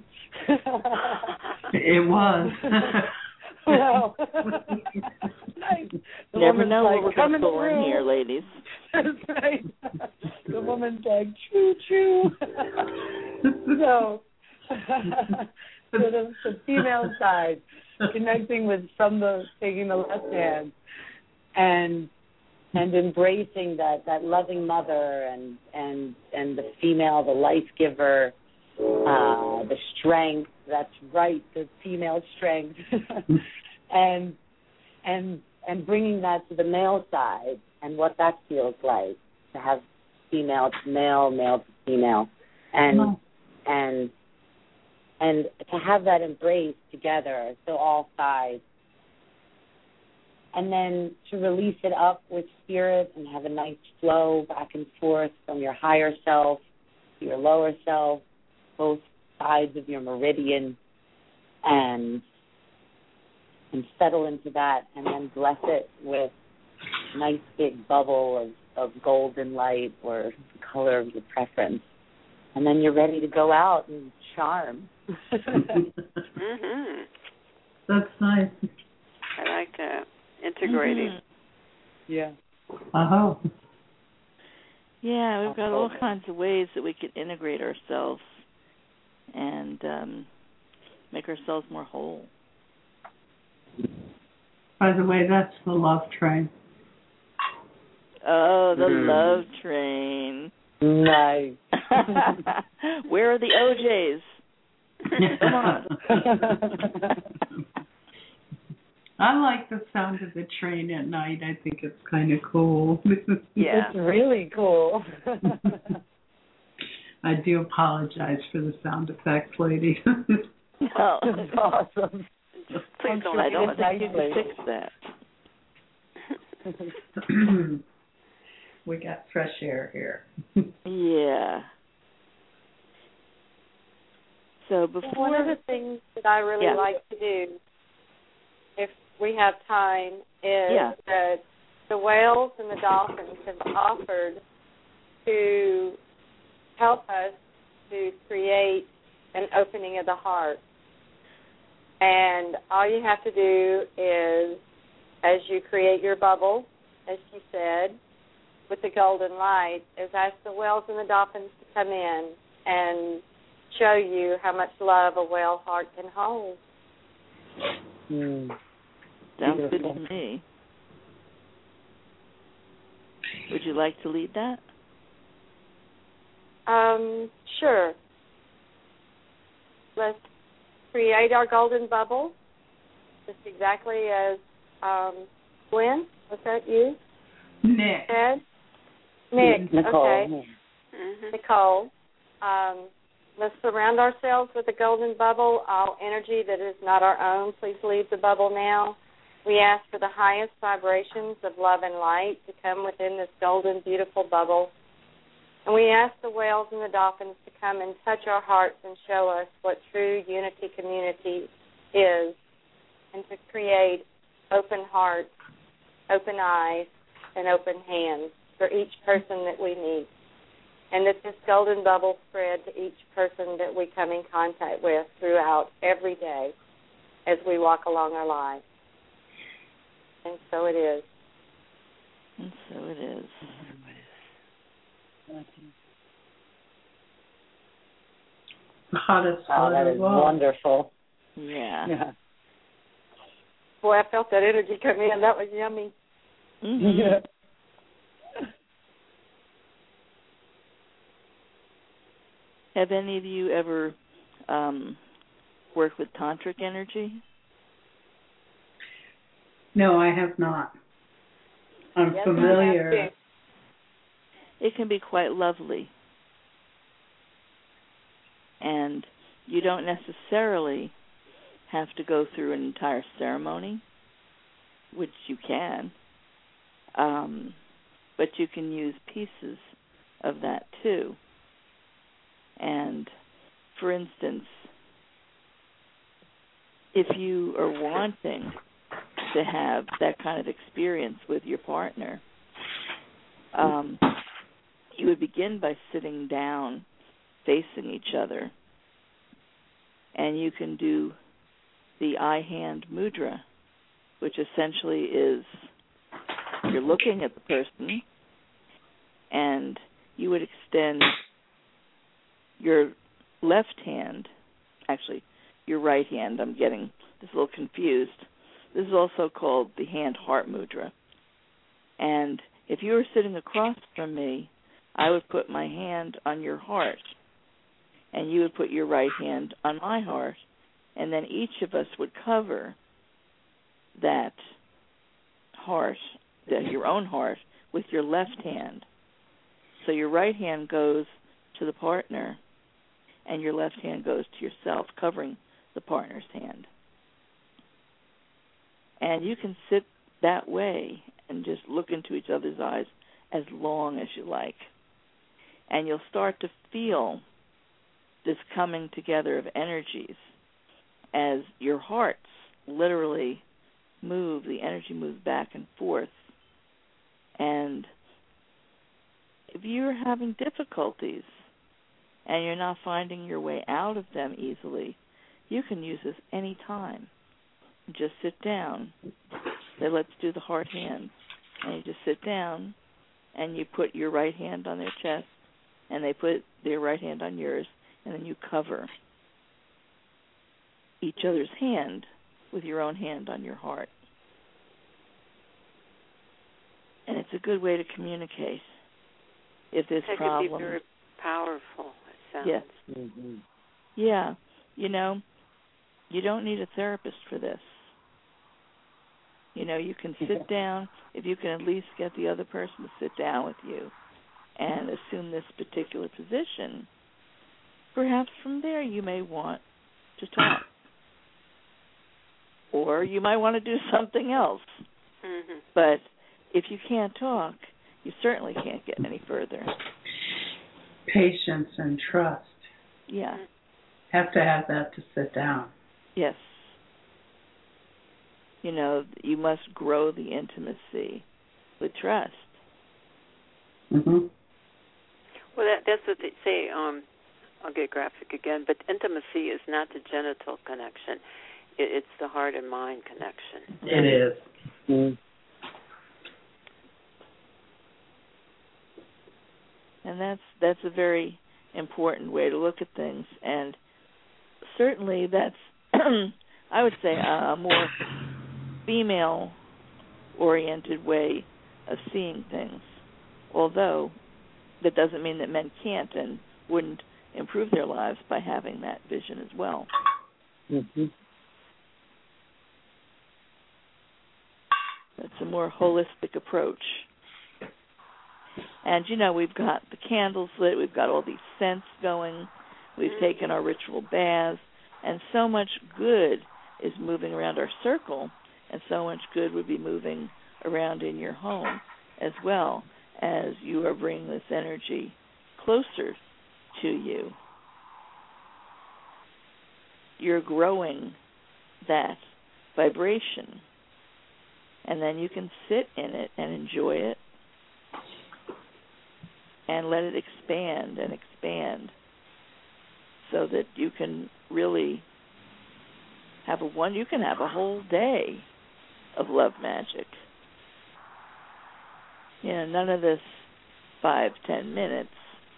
It was. Wow. Nice. The Never know like, what we're going to pull in here, ladies. That's right. The woman's like, choo choo. So, so the, the female side, connecting with from the taking the left hand, and and embracing that, that loving mother and and and the female, the life giver, uh, the strength. That's right, the female strength, and and and bringing that to the male side and what that feels like to have female to male, male to female, and oh. and and to have that embrace together, so all sides, and then to release it up with spirit and have a nice flow back and forth from your higher self to your lower self, both sides of your meridian, and and settle into that, and then bless it with a nice big bubble of, of golden light or the color of your preference. And then you're ready to go out and charm. Mm-hmm. That's nice. I like that. Integrating. Mm-hmm. Yeah. Uh-huh. Yeah, we've got all kinds of ways that we can integrate ourselves and um, make ourselves more whole. By the way, that's the love train. Oh, the Mm. love train. Nice. Where are the O Js? Come on. I like the sound of the train at night. I think it's kind of cool. Yeah. It's really cool. I do apologize for the sound effects, lady. No. That's awesome. Please don't. I don't think you can fix that. We got fresh air here. Yeah. So before One of the things that I really yeah. like to do, if we have time, is yeah. that the whales and the dolphins have offered to help us to create an opening of the heart. And all you have to do is, as you create your bubble, as she said, with the golden light, is ask the whales and the dolphins to come in and show you how much love a whale heart can hold. Mm. Sounds good to me. Would you like to lead that? Um, sure. Let's create our golden bubble, just exactly as um, Gwen, was that you? Nick. Said? Nick, Nicole. okay. Mm-hmm. Nicole. Um, let's surround ourselves with a golden bubble. All energy that is not our own, please leave the bubble now. We ask for the highest vibrations of love and light to come within this golden, beautiful bubble. And we ask the whales and the dolphins to come and touch our hearts and show us what true unity community is, and to create open hearts, open eyes, and open hands for each person that we meet. And that this golden bubble spread to each person that we come in contact with throughout every day as we walk along our lives. And so it is. And so it is. The hottest Oh, that is wonderful. Yeah. Yeah. Boy, I felt that energy come in. That was yummy. Mm-hmm. Yeah. Have any of you ever um, worked with tantric energy? No, I have not. I'm yes, familiar. I have too. It can be quite lovely. And you don't necessarily have to go through an entire ceremony, which you can, um, but you can use pieces of that too. And, for instance, if you are wanting to have that kind of experience with your partner, um, you would begin by sitting down facing each other, and you can do the eye-hand mudra, which essentially is you're looking at the person, and you would extend your left hand, actually your right hand, I'm getting this a little confused. This is also called the hand-heart mudra. And if you were sitting across from me, I would put my hand on your heart, and you would put your right hand on my heart, and then each of us would cover that heart, the, your own heart, with your left hand. So your right hand goes to the partner, and your left hand goes to yourself, covering the partner's hand. And you can sit that way and just look into each other's eyes as long as you like. And you'll start to feel this coming together of energies as your hearts literally move, the energy moves back and forth. And if you're having difficulties and you're not finding your way out of them easily, you can use this any time. Just sit down. Say, let's do the heart hand. And you just sit down, and you put your right hand on their chest, and they put their right hand on yours, and then you cover each other's hand with your own hand on your heart. And it's a good way to communicate if there's that problems. That could be very powerful, it sounds. Yes. Mm-hmm. Yeah. You know, you don't need a therapist for this. You know, you can sit down, if you can at least get the other person to sit down with you and assume this particular position, perhaps from there you may want to talk. Or you might want to do something else. Mm-hmm. But if you can't talk, you certainly can't get any further. Patience and trust. Yeah. Have to have that to sit down. Yes. You know, you must grow the intimacy with trust. Mm-hmm. Well, that, that's what they say. Um, I'll get graphic again, but intimacy is not the genital connection. It, it's the heart and mind connection. It is. Mm-hmm. And that's that's a very important way to look at things. And certainly that's, I would say, a more female-oriented way of seeing things. Although that doesn't mean that men can't and wouldn't improve their lives by having that vision as well. Mm-hmm. It's a more holistic approach. And, you know, we've got the candles lit, we've got all these scents going, we've taken our ritual baths, and so much good is moving around our circle, and so much good would be moving around in your home as well, as you are bringing this energy closer to you. You're growing that vibration, and then you can sit in it and enjoy it and let it expand and expand so that you can really have a one, you can have a whole day of love magic. You know, none of this five, ten minutes.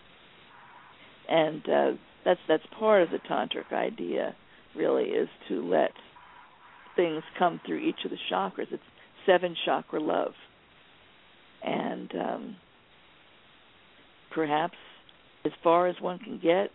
And uh, that's that's part of the tantric idea, really, is to let things come through each of the chakras. It's seven chakra love. And um, perhaps as far as one can get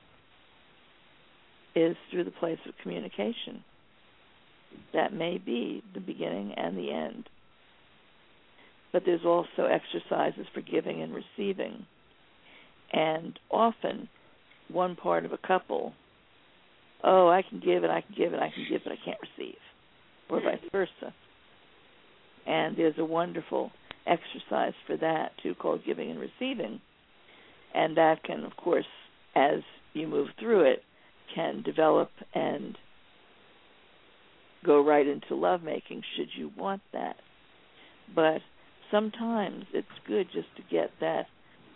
is through the place of communication. That may be the beginning and the end. but there's also exercises for giving and receiving. And often, one part of a couple, oh, I can give and I can give and I can give, but I can't receive, or vice versa. And there's a wonderful exercise for that, too, called giving and receiving. And that can, of course, as you move through it, can develop and go right into lovemaking should you want that. But sometimes it's good just to get that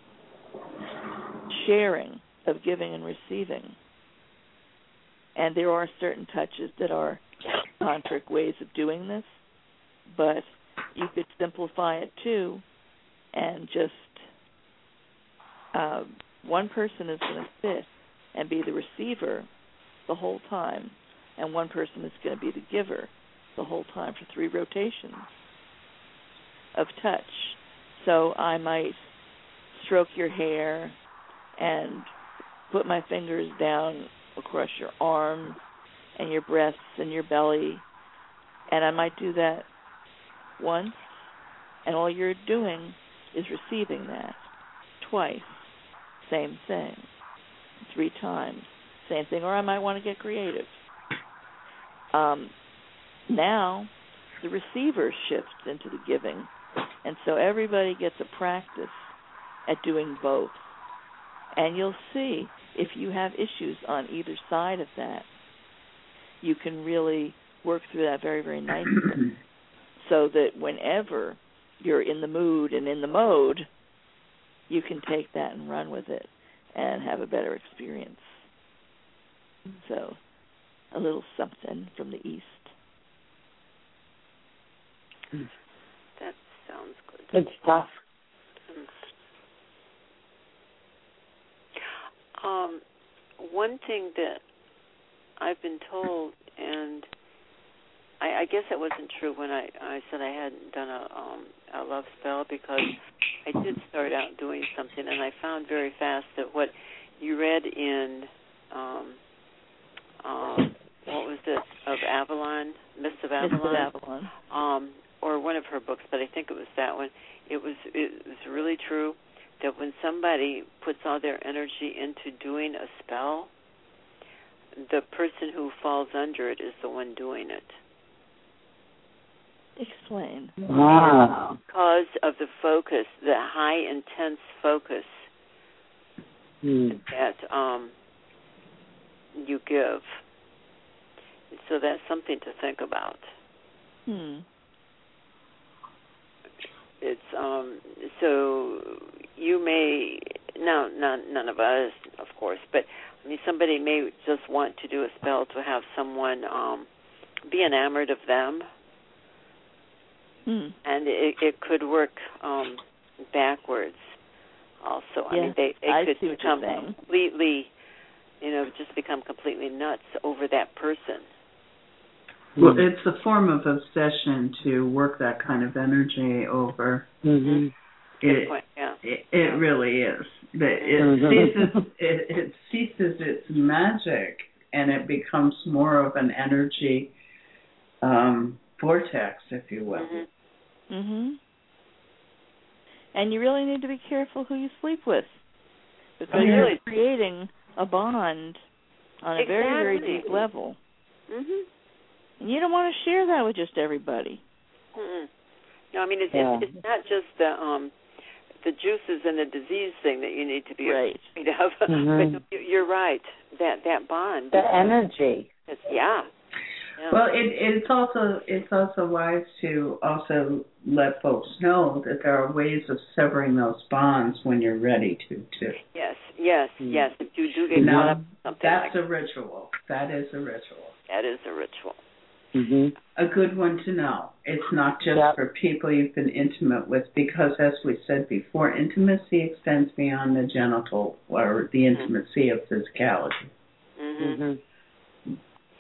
sharing of giving and receiving. And there are certain touches that are tantric ways of doing this, but you could simplify it too, and just uh, one person is going to sit and be the receiver the whole time, and one person is going to be the giver the whole time for three rotations of touch. So I might stroke your hair and put my fingers down across your arms and your breasts and your belly, and I might do that once, and all you're doing is receiving that. Twice, same thing. Three times, same thing. Or I might want to get creative. Um, now, the receiver shifts into the giving, and so everybody gets a practice at doing both. And you'll see, if you have issues on either side of that, you can really work through that very, very nicely. So that whenever you're in the mood and in the mode, you can take that and run with it and have a better experience. So, a little something from the East. That sounds good. Good stuff. Um, one thing that I've been told, and I, I guess it wasn't true when I, I said I hadn't done a, um, a love spell, because I did start out doing something, and I found very fast that what you read in, um, um, what was it, of Avalon, Mists of Avalon, Mists of Avalon. Um, or one of her books, but I think it was that one. It was it was really true that when somebody puts all their energy into doing a spell, the person who falls under it is the one doing it. Explain. Wow. Because of the focus, the high intense focus Mm. that um, you give. So that's something to think about. Hmm. It's um. So you may no, none, none of us, of course, but I mean, somebody may just want to do a spell to have someone um, be enamored of them. Hmm. And it, it could work um, backwards also. I Yeah, mean, they, they I could see what become you're saying. completely, you know, just become completely nuts over that person. Well, it's a form of obsession to work that kind of energy over. Mm-hmm. Good It, point, yeah. it, it really is. It, it, Mhm. ceases, it, it ceases its magic, and it becomes more of an energy um, vortex, if you will. Mm-hmm. Mhm. And you really need to be careful who you sleep with, because Oh, you're really? creating a bond on a very, very Exactly. deep level. Mhm. And you don't want to share that with just everybody. Mm-mm. No, I mean it's, Yeah. it's it's not just the um the juices and the disease thing that you need to be Right. afraid of. Mhm. But you- you're right. That that bond. The energy. It's, yeah. yeah. Well, it, it's also it's also wise to also let folks know that there are ways of severing those bonds when you're ready to too. Yes, yes, Mm. yes. If you do get caught Now, up in something that's like a ritual. That is a ritual. that, is a ritual. Mm-hmm. A good one to know. It's not just Yep. for people you've been intimate with, because as we said before, intimacy extends beyond the genital or the intimacy of physicality. Mm-hmm. Mm-hmm.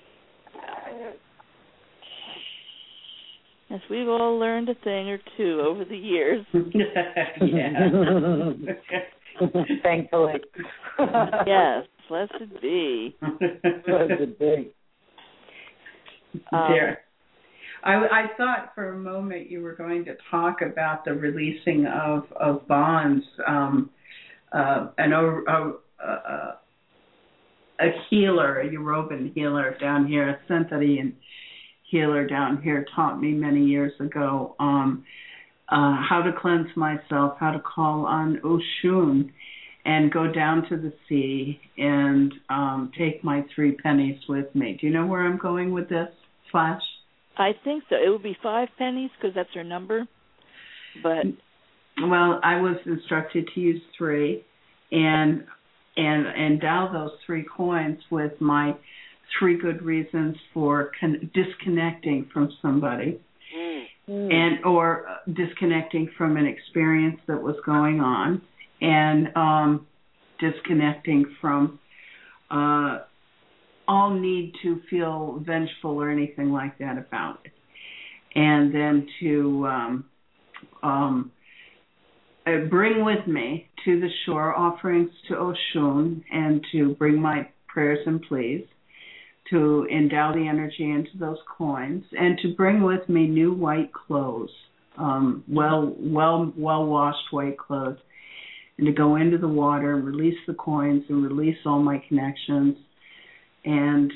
Yes, we've all learned a thing or two over the years. Yeah. Thankfully. Yes, blessed be. Blessed be. Um, There. I, I thought for a moment you were going to talk about the releasing of, of bonds. Um, uh, an, a, a, a healer, a Yoruban healer down here, a Sentharian healer down here taught me many years ago um, uh, how to cleanse myself, how to call on Oshun and go down to the sea and um, take my three pennies with me. Do you know where I'm going with this, Flash? I think so. It would be five pennies because that's her number. But well, I was instructed to use three, and and endow those three coins with my three good reasons for con- disconnecting from somebody, mm. and or disconnecting from an experience that was going on, and um, disconnecting from uh, all need to feel vengeful or anything like that about it. And then to um, um, uh, bring with me to the shore offerings to Oshun and to bring my prayers and pleas, to endow the energy into those coins, and to bring with me new white clothes, um, well, well, well-washed white clothes, and to go into the water and release the coins and release all my connections and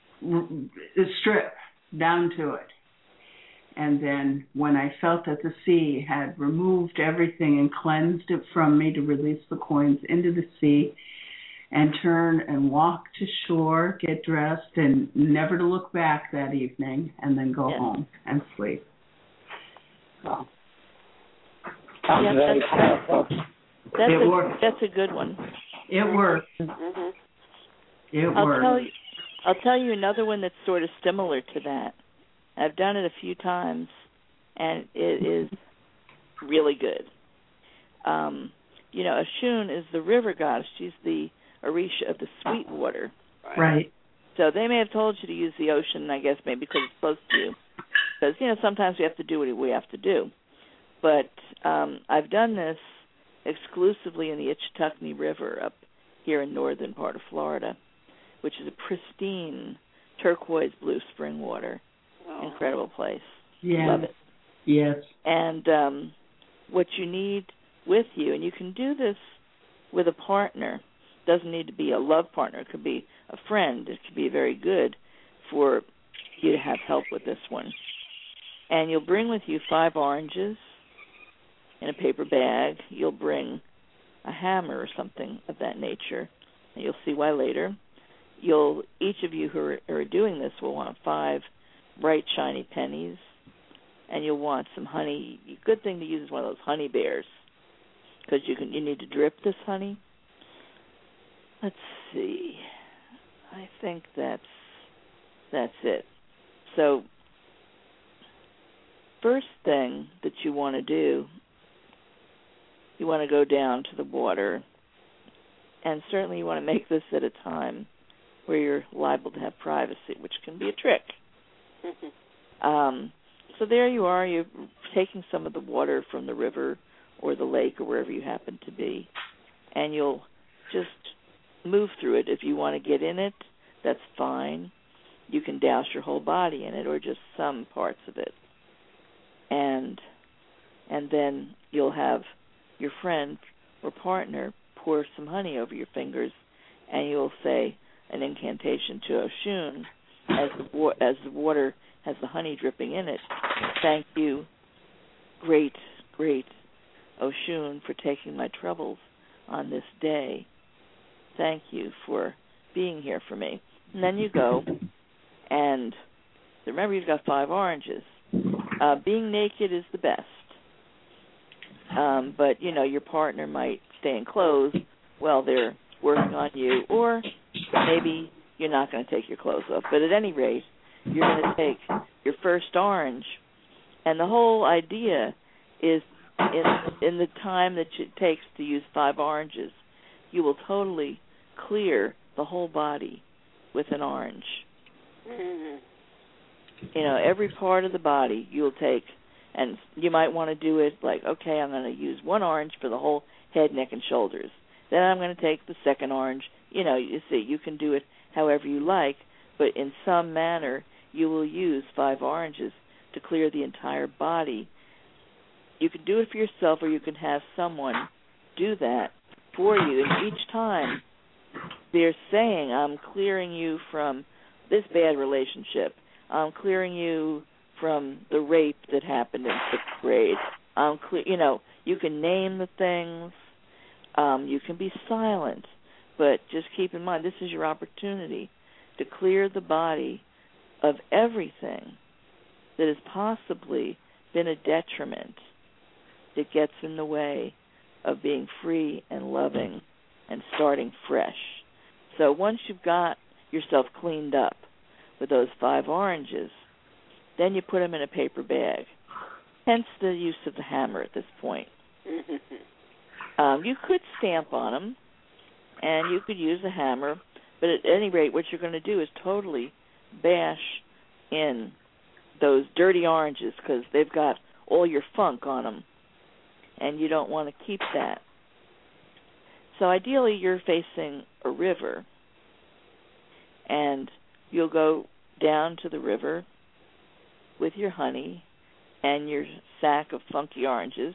strip down to it. And then when I felt that the sea had removed everything and cleansed it from me, to release the coins into the sea and turn and walk to shore, get dressed, and never to look back that evening, and then go yeah. home and sleep. Oh. Sounds yeah, very that's, powerful. That's it a, works. That's a good one. It works. Mm-hmm. It I'll works. Tell you, I'll tell you another one that's sort of similar to that. I've done it a few times, and it is really good. Um, you know, Oshun is the river goddess. She's the Orisha of the sweet water. Right. right. So they may have told you to use the ocean, I guess, maybe because it's close to you. Because, you know, sometimes we have to do what we have to do. But um, I've done this exclusively in the Ichetucknee River up here in northern part of Florida, which is a pristine turquoise blue spring water. Oh. Incredible place. Yes. Love it. Yes. And um, what you need with you, and you can do this with a partner. Doesn't need to be a love partner. It could be a friend. It could be very good for you to have help with this one. And you'll bring with you five oranges in a paper bag. You'll bring a hammer or something of that nature, and you'll see why later. You'll each of you who are, who are doing this will want five bright, shiny pennies, and you'll want some honey. A good thing to use is one of those honey bears, because you can you need to drip this honey. Let's see. I think that's that's it. So, first thing that you want to do, you want to go down to the water, and certainly you want to make this at a time where you're liable to have privacy, which can be a trick. um, so there you are. You're taking some of the water from the river or the lake or wherever you happen to be, and you'll just move through it. If you want to get in it, that's fine. You can douse your whole body in it or just some parts of it. And and then you'll have your friend or partner pour some honey over your fingers, and you'll say an incantation to Oshun as the, wa- as the water has the honey dripping in it. Thank you, great, great Oshun, for taking my troubles on this day. Thank you for being here for me. And then you go, and remember you've got five oranges. Uh, being naked is the best. Um, but, you know, your partner might stay in clothes while they're working on you, or maybe you're not going to take your clothes off. But at any rate, you're going to take your first orange, and the whole idea is in, in the time that it takes to use five oranges, you will totally clear the whole body with an orange. Mm-hmm. You know, every part of the body you'll take, and you might want to do it like, okay, I'm going to use one orange for the whole head, neck, and shoulders. Then I'm going to take the second orange. You know, you see, you can do it however you like, but in some manner you will use five oranges to clear the entire body. You can do it for yourself, or you can have someone do that for you. And each time they're saying, I'm clearing you from this bad relationship. I'm clearing you from the rape that happened in sixth grade. I'm clear, you know, you can name the things. Um, you can be silent. But just keep in mind, this is your opportunity to clear the body of everything that has possibly been a detriment that gets in the way of being free and loving and starting fresh. So once you've got yourself cleaned up with those five oranges, then you put them in a paper bag. Hence the use of the hammer at this point. um, you could stamp on them, and you could use a hammer, but at any rate, what you're going to do is totally bash in those dirty oranges because they've got all your funk on them, and you don't want to keep that. So ideally, you're facing a river, and you'll go down to the river with your honey and your sack of funky oranges,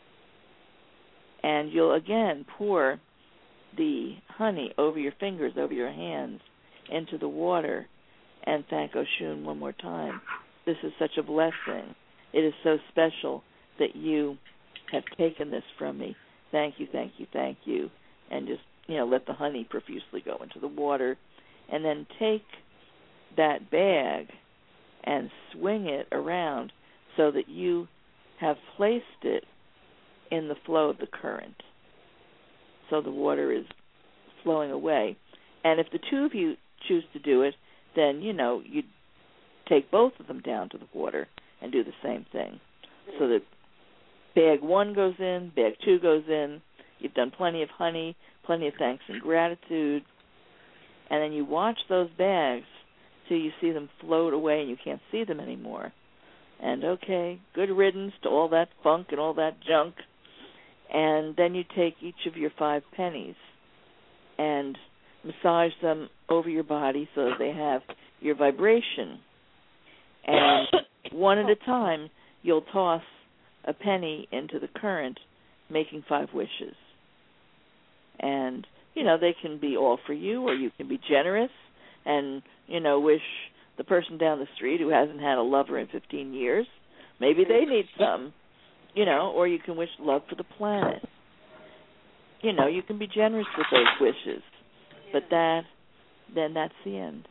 and you'll again pour the honey over your fingers, over your hands, into the water, and thank Oshun one more time. This is such a blessing. It is so special that you have taken this from me. Thank you, thank you, thank you. And just, you know, let the honey profusely go into the water. And then take that bag and swing it around so that you have placed it in the flow of the current. So the water is flowing away. And if the two of you choose to do it, then, you know, you take both of them down to the water and do the same thing. So that bag one goes in, bag two goes in, you've done plenty of honey, plenty of thanks and gratitude, and then you watch those bags till you see them float away and you can't see them anymore. And okay, good riddance to all that funk and all that junk. And then you take each of your five pennies and massage them over your body so that they have your vibration. And one at a time, you'll toss a penny into the current, making five wishes. And, you know, they can be all for you, or you can be generous and, you know, wish the person down the street who hasn't had a lover in fifteen years, maybe they need some. You know, or you can wish love for the planet. You know, you can be generous with those wishes. But that, then that's the end.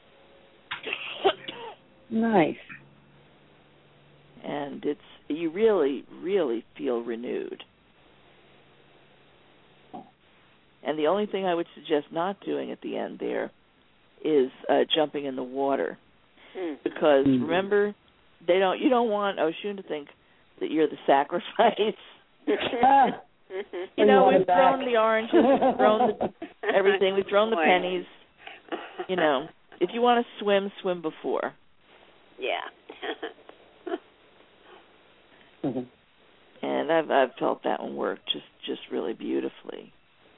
Nice. And it's, you really, really feel renewed. And the only thing I would suggest not doing at the end there is uh, jumping in the water. Mm. Because mm. remember, they don't. You don't want Oshun to think that you're the sacrifice. You know, we've thrown the oranges, we've thrown the, everything, we've thrown the pennies. You know, if you want to swim, swim before. Yeah. Mm-hmm. And I've I've felt that one work just, just really beautifully.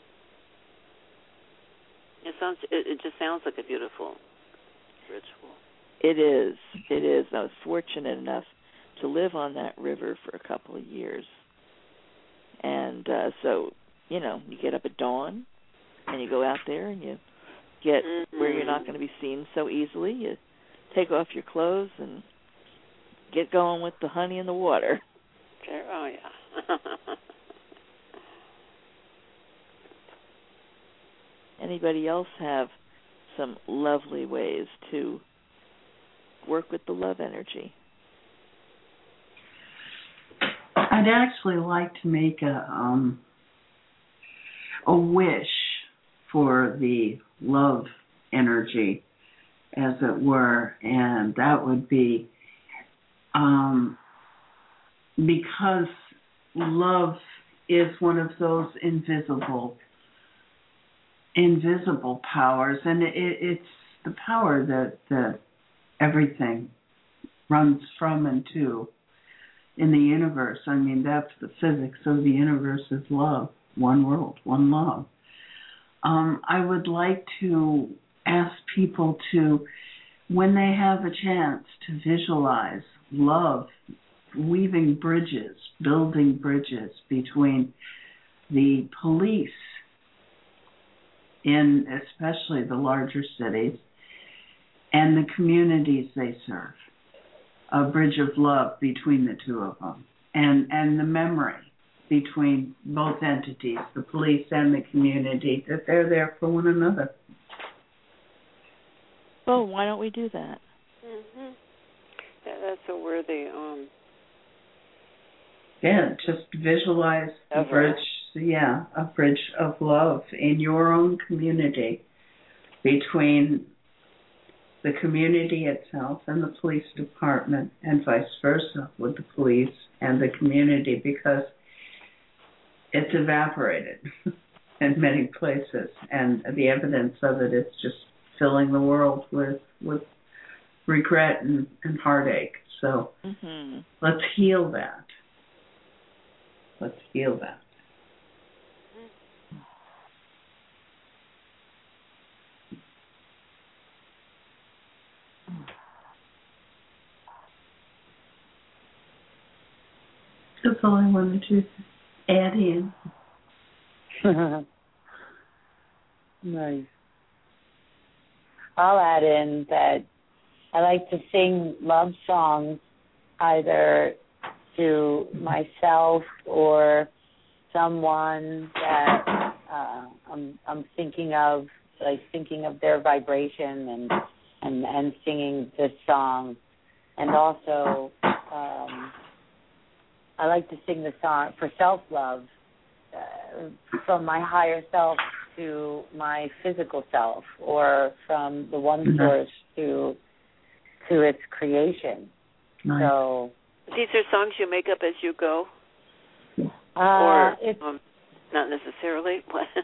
It sounds. It, it just sounds like a beautiful ritual. It is. It is. I was fortunate enough to live on that river for a couple of years. And uh, so, you know, you get up at dawn and you go out there and you get mm-hmm. where you're not going to be seen so easily. You take off your clothes and get going with the honey and the water. Sure. Oh, yeah. Anybody else have some lovely ways to work with the love energy? I'd actually like to make a um, a wish for the love energy, as it were, and that would be um, because love is one of those invisible invisible powers, and it, it's the power that, that everything runs from and to in the universe. I mean, that's the physics of the universe, is love, one world, one love. Um, I would like to ask people to, when they have a chance, to visualize love, weaving bridges, building bridges between the police in especially the larger cities and the communities they serve. A bridge of love between the two of them, and, and the memory between both entities, the police and the community, that they're there for one another. Well, why don't we do that? Mm-hmm. Yeah, that's a worthy... Um... Yeah, just visualize a bridge, yeah, a bridge of love in your own community between the community itself and the police department, and vice versa with the police and the community, because it's evaporated in many places, and the evidence of it is just filling the world with with regret and, and heartache. So mm-hmm. let's heal that. Let's heal that. That's all I wanted to add in. Nice. I'll add in that I like to sing love songs either to myself or someone that uh, I'm, I'm thinking of, like thinking of their vibration and and, and singing this song. And also, um, I like to sing the song for self-love, uh, from my higher self to my physical self, or from the one source to to its creation. Nice. So these are songs you make up as you go, uh, or it's, um, not necessarily.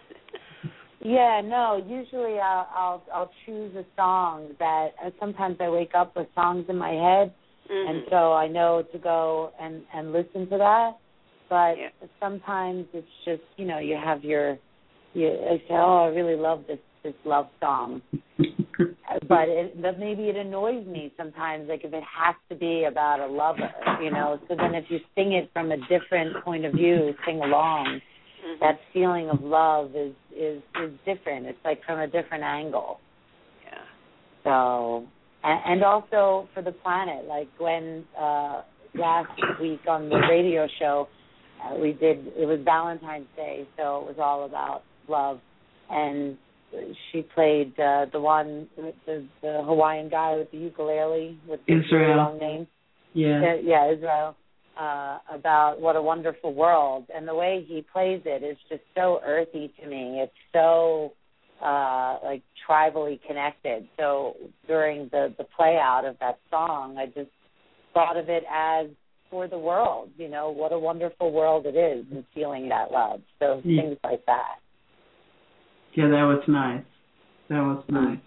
yeah, no. Usually, I'll, I'll I'll choose a song that. Uh, sometimes I wake up with songs in my head. Mm-hmm. And so I know to go and, and listen to that. But yeah. sometimes it's just, you know, you have your, you I say, oh, I really love this, this love song. but, it, but maybe it annoys me sometimes, like if it has to be about a lover, you know. So then if you sing it from a different point of view, sing along, mm-hmm. that feeling of love is, is, is different. It's like from a different angle. Yeah. So... And also for the planet, like Gwen, uh, last week on the radio show, uh, we did, it was Valentine's Day, so it was all about love. And she played uh, the one, the, the Hawaiian guy with the ukulele, with the Israel. long name. Yeah. Uh, yeah, Israel, uh, about what a wonderful world. And the way he plays it is just so earthy to me. It's so... Uh, like tribally connected. So during the, the play out of that song, I just thought of it as for the world, you know, what a wonderful world it is, and feeling that love. So yeah. Things like that. Yeah, that was nice. That was nice.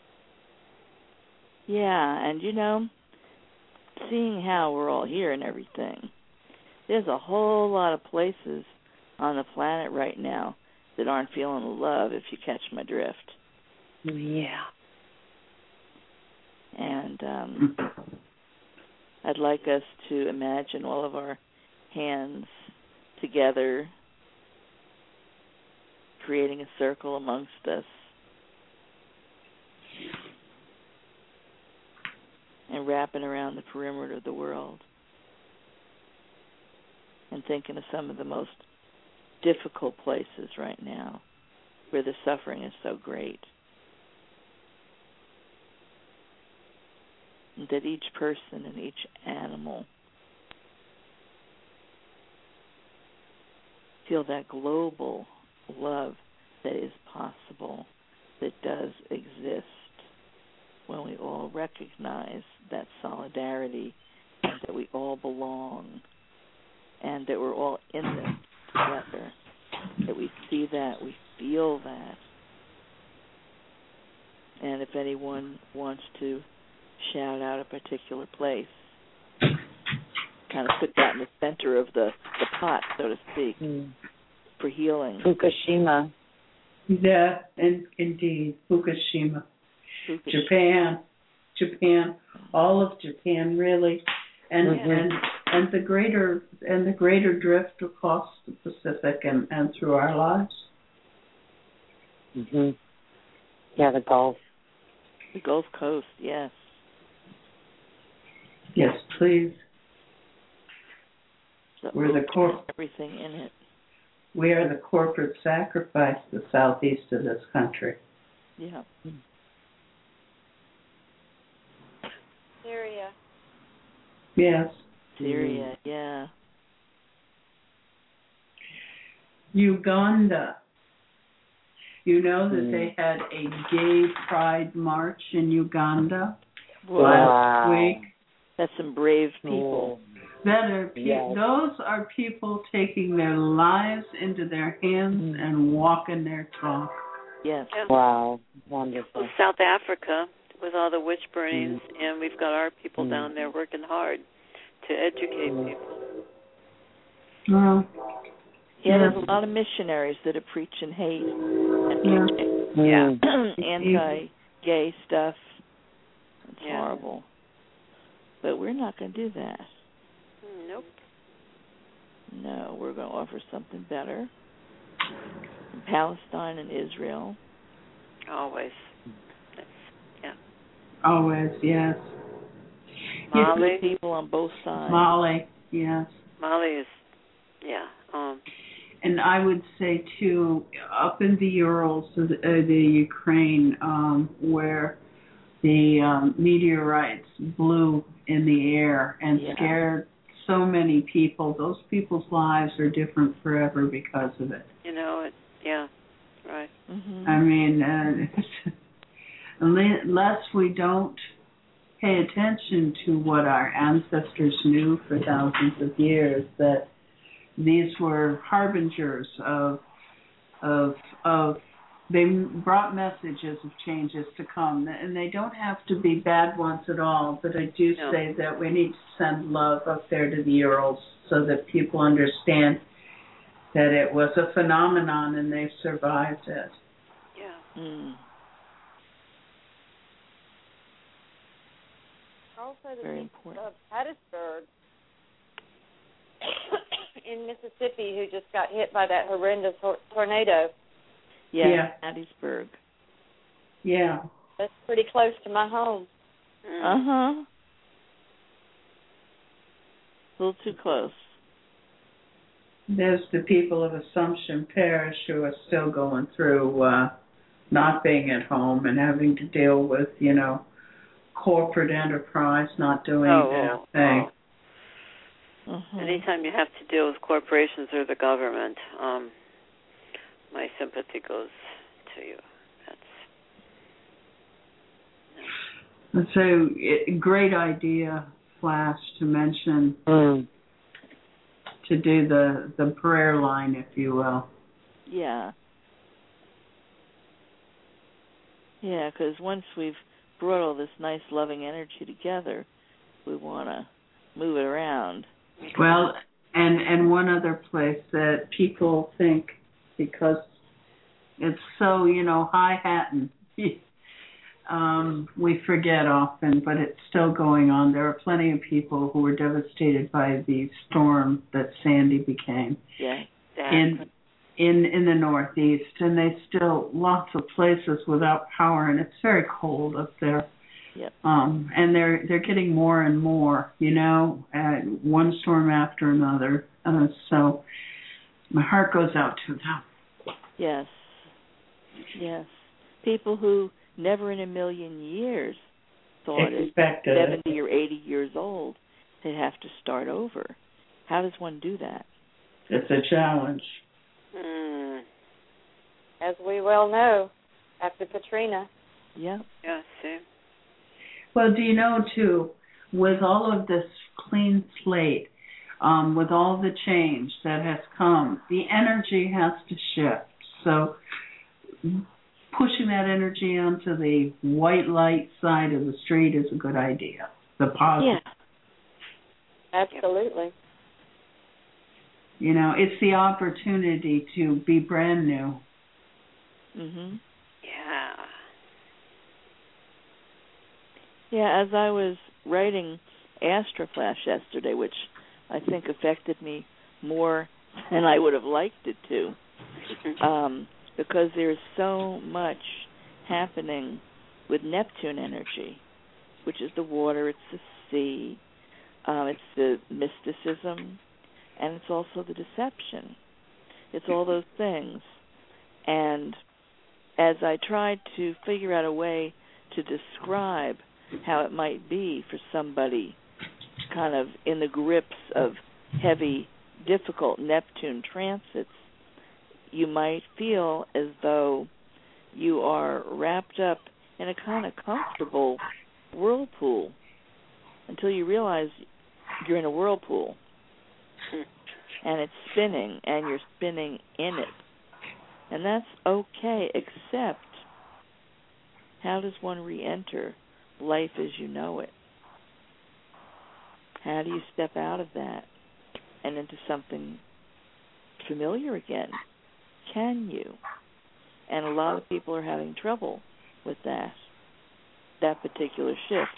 Yeah, and you know, seeing how we're all here and everything, there's a whole lot of places on the planet right now that aren't feeling the love, if you catch my drift. Yeah. And um, I'd like us to imagine all of our hands together, creating a circle amongst us, and wrapping around the perimeter of the world, and thinking of some of the most difficult places right now where the suffering is so great. And that each person and each animal feel that global love that is possible, that does exist when we all recognize that solidarity, and that we all belong, and that we're all in this together, that we see that, we feel that. And if anyone wants to shout out a particular place, kind of put that in the center of the, the pot, so to speak, mm. for healing. Fukushima. Yeah, and indeed, Fukushima. Fukushima. Japan, Japan, all of Japan, really. and Mhm. and and the greater and the greater drift across the Pacific and, and through our lives. Mhm. Yeah, the Gulf. The Gulf Coast, yes. Yes, please. The We're the ocean cor- and everything in it. We are the corporate sacrifice, the southeast of this country. Yeah. Syria. Yes. Syria, yeah. Uganda. You know that Mm. they had a gay pride march in Uganda Wow. last Wow. week. That's some brave people. That are pe- Yes. Those are people taking their lives into their hands Mm. and walking their talk. Yes. Yeah. Wow. Wonderful. Well, South Africa with all the witch burnings, Mm. and we've got our people Mm. down there working hard to educate Mm. people. Well, Yeah, yeah. there's a lot of missionaries that are preaching hate Yeah. and Yeah. Mm. anti-gay stuff. It's Yeah. horrible. But we're not going to do that. Nope. No, we're going to offer something better. In Palestine and Israel. Always. Yeah. Always, yes. Mali. Good people on both sides. Mali, yes. Mali is, yeah. Um, And I would say, too, up in the Urals, uh, the Ukraine, um, where the um, meteorites blew in the air and Yeah. scared so many people, those people's lives are different forever because of it. you know, it, yeah, right. Mm-hmm. I mean, uh, unless we don't pay attention to what our ancestors knew for thousands of years, that these were harbingers of of of they brought messages of changes to come, and they don't have to be bad ones at all, but I do No. say that we need to send love up there to the Urals so that people understand that it was a phenomenon and they survived it. Yeah. Mm. Also, the Very people important. of Hattiesburg in Mississippi who just got hit by that horrendous tor- tornado. Yeah, Yeah. Hattiesburg. Yeah. That's pretty close to my home. Mm. Uh-huh. A little too close. There's the people of Assumption Parish who are still going through uh, not being at home and having to deal with, you know, corporate enterprise not doing Oh, their oh, thing. oh. Mm-hmm. Anytime you have to deal with corporations or the government, um, my sympathy goes to you. That's So, it, great idea, Flash, to mention, Mm. to do the, the prayer line, if you will. Yeah. Yeah, because once we've brought all this nice, loving energy together, we want to move it around. Well, and and one other place that people think, because it's so, you know, high-hatting, um, we forget often, but it's still going on. There are plenty of people who were devastated by the storm that Sandy became. Yeah. In in in the Northeast, and they still lots of places without power, and it's very cold up there. Yep. Um, and they're they're getting more and more, you know, uh, one storm after another. Uh, so my heart goes out to them. Yes. Yes. People who never in a million years thought at Expected. seventy or eighty years old they'd have to start over. How does one do that? It's a challenge. Mm. As we well know, after Katrina. Yeah. Yeah, see. Well, do you know, too, with all of this clean slate, um, with all the change that has come, the energy has to shift. So pushing that energy onto the white light side of the street is a good idea. The positive. Yeah. Absolutely. You know, it's the opportunity to be brand new. Mhm. Yeah. Yeah, as I was writing astral flash yesterday, which I think affected me more than I would have liked it to, um, because there's so much happening with Neptune energy, which is the water, it's the sea, um, it's the mysticism, and it's also the deception. It's all those things. And as I tried to figure out a way to describe how it might be for somebody kind of in the grips of heavy, difficult Neptune transits, you might feel as though you are wrapped up in a kind of comfortable whirlpool until you realize you're in a whirlpool and it's spinning and you're spinning in it. And that's okay, except how does one re-enter life as you know it? How do you step out of that and into something familiar again? Can you? And a lot of people are having trouble with that, that particular shift.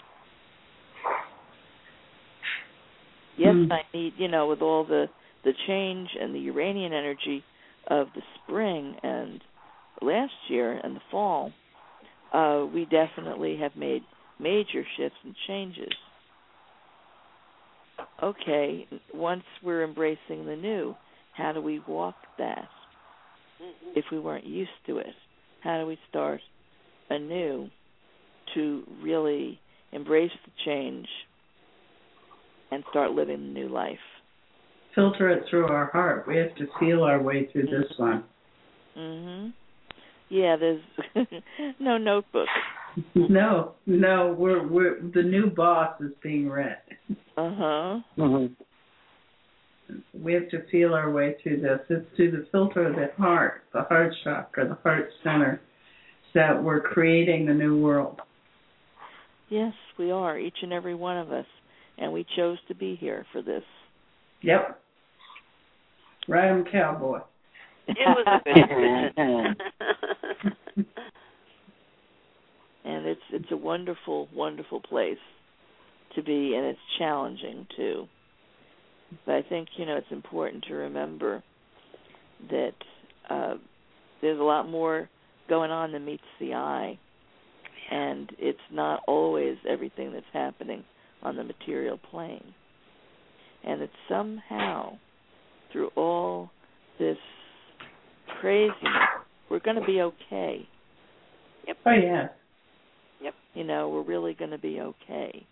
Yes, mm. I need, you know, with all the, the change and the Uranian energy of the spring and last year and the fall, uh, we definitely have made major shifts and changes. Okay, once we're embracing the new, how do we walk that? If we weren't used to it, how do we start anew to really embrace the change and start living the new life? Filter it through our heart. We have to feel our way through mm-hmm. this one. Mhm. Yeah, there's no notebook. No, no, we're we're the new boss is being read. Uh huh. Mm-hmm. We have to feel our way through this. It's through the filter of the heart, the heart chakra, the heart center, that we're creating the new world. Yes, we are, each and every one of us, and we chose to be here for this. Yep. Ride 'em, cowboy. It was a good And it's it's a wonderful, wonderful place to be, and it's challenging too. But I think, you know, it's important to remember that uh, there's a lot more going on than meets the eye, and it's not always everything that's happening on the material plane. And that somehow, through all this craziness, we're going to be okay. Yep. Oh, yeah. Yep. You know, we're really going to be okay.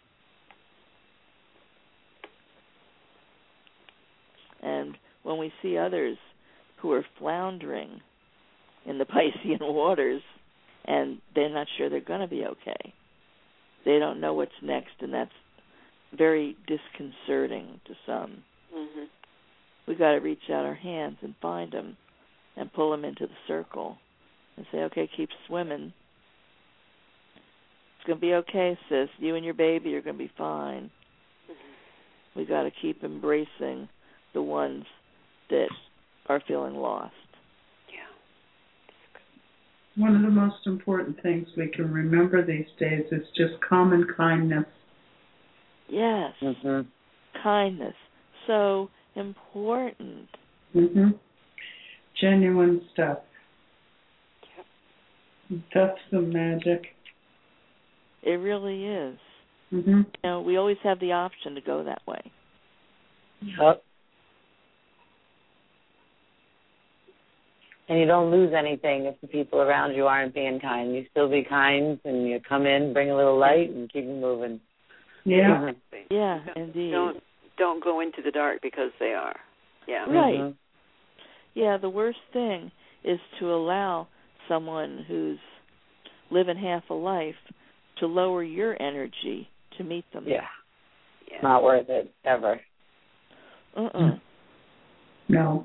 And when we see others who are floundering in the Piscean waters and they're not sure they're going to be okay, they don't know what's next, and that's very disconcerting to some. Mm-hmm. We've got to reach out our hands and find them and pull them into the circle and say, okay, keep swimming. It's going to be okay, sis. You and your baby are going to be fine. Mm-hmm. We've got to keep embracing the ones that are feeling lost. Yeah. One of the most important things we can remember these days is just common kindness. Yes. Mm-hmm. Kindness. So important. Mm-hmm. Genuine stuff. Yep. That's the magic. It really is. Mm-hmm. You know, we always have the option to go that way. Yep. And you don't lose anything if the people around you aren't being kind. You still be kind, and you come in, bring a little light, and keep moving. Yeah. Yeah, don't, indeed. Don't don't go into the dark because they are. Yeah. Right. Mm-hmm. Yeah, the worst thing is to allow someone who's living half a life to lower your energy to meet them. Yeah. Yeah. Not worth it, ever. Uh-uh. No.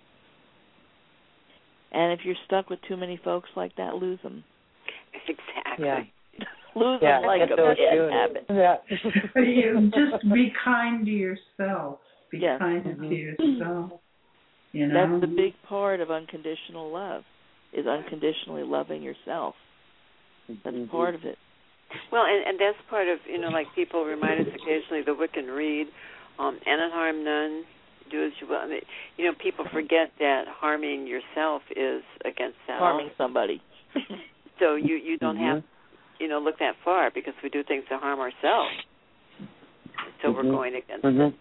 And if you're stuck with too many folks like that, lose them. Exactly. Yeah. Lose Yeah, them like that's a so bad true. habit. Yeah. You just be kind to yourself. Be Yes. kind Mm-hmm. to yourself. You know? That's the big part of unconditional love, is unconditionally loving yourself. That's Mm-hmm. part of it. Well, and, and that's part of, you know, like people remind us occasionally, the Wiccan Rede, um, and harm none, do as you will. I mean, you know, people forget that harming yourself is against that. Harming also. somebody. So you, you don't mm-hmm. have, you know, look that far because we do things to harm ourselves. So mm-hmm. we're going against mm-hmm. it.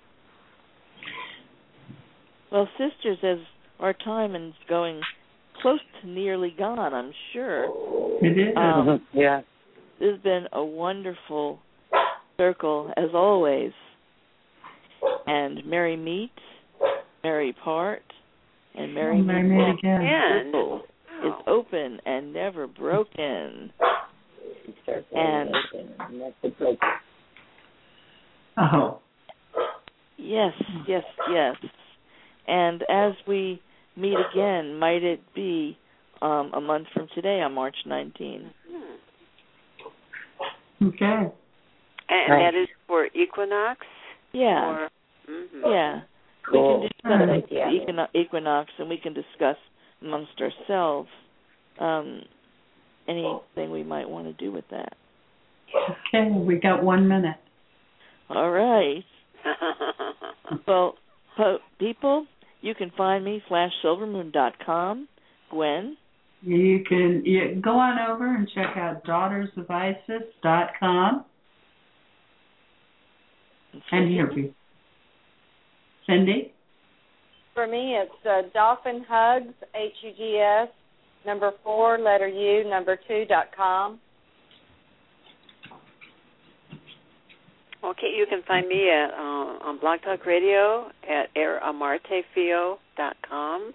Well, sisters, as our time is going close to nearly gone, I'm sure. It is. Um, mm-hmm. Yeah. This has been a wonderful circle, as always. And Mary meet, Mary part, and Mary Oh, Mary meet meet again. And circle is open and never broken. And Oh. yes, yes, yes. And as we meet again, might it be um, a month from today on March nineteenth. Okay. And Right. that is for equinox? Yeah. Or, mm-hmm. Yeah. Cool. We can discuss Right. the Yeah. equino- equinox, and we can discuss amongst ourselves um, anything we might want to do with that. Okay, we got one minute. All right. Well, po- people, you can find me, flash silvermoon dot com. Gwen? You can you, go on over and check out daughters of isis dot com. And here we Cindy? For me, it's uh, Dolphin Hugs, H U G S, number four, letter U, number two, dot com. Okay, you can find me at uh, on Blog Talk Radio at air amarte fio dot com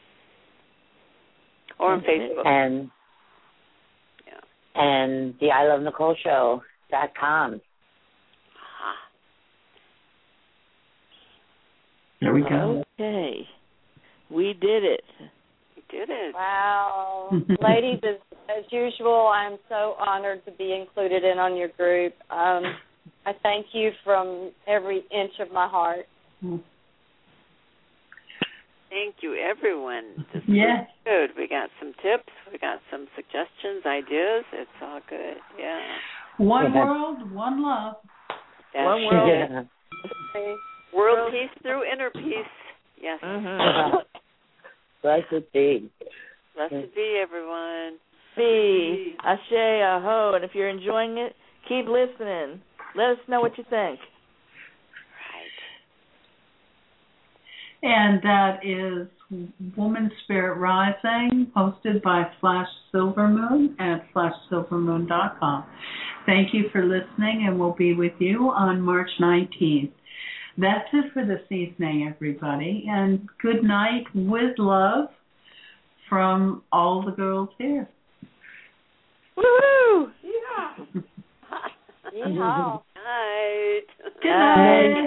or on Facebook. And yeah. and the I Love Nicole Show dot com. Uh-huh. There we go. Okay. We did it. We did it. Wow. Ladies, as, as usual, I'm so honored to be included in on your group. Um, I thank you from every inch of my heart. Thank you, everyone. This Yes. was good. We got some tips. We got some suggestions, ideas. It's all good. Yeah. One Yeah. world, one love. That's One world. Yeah. Okay. World peace through inner peace. Yes. Mm-hmm. Blessed be. Blessed be, everyone. Be, ashe, aho. And if you're enjoying it, keep listening. Let us know what you think. Right. And that is Woman Spirit Rising, hosted by Flash Silvermoon at flash silvermoon dot com. Thank you for listening, and we'll be with you on March nineteenth. That's it for this evening, everybody, and good night with love from all the girls here. Woohoo! Yeehaw. Night. Good night.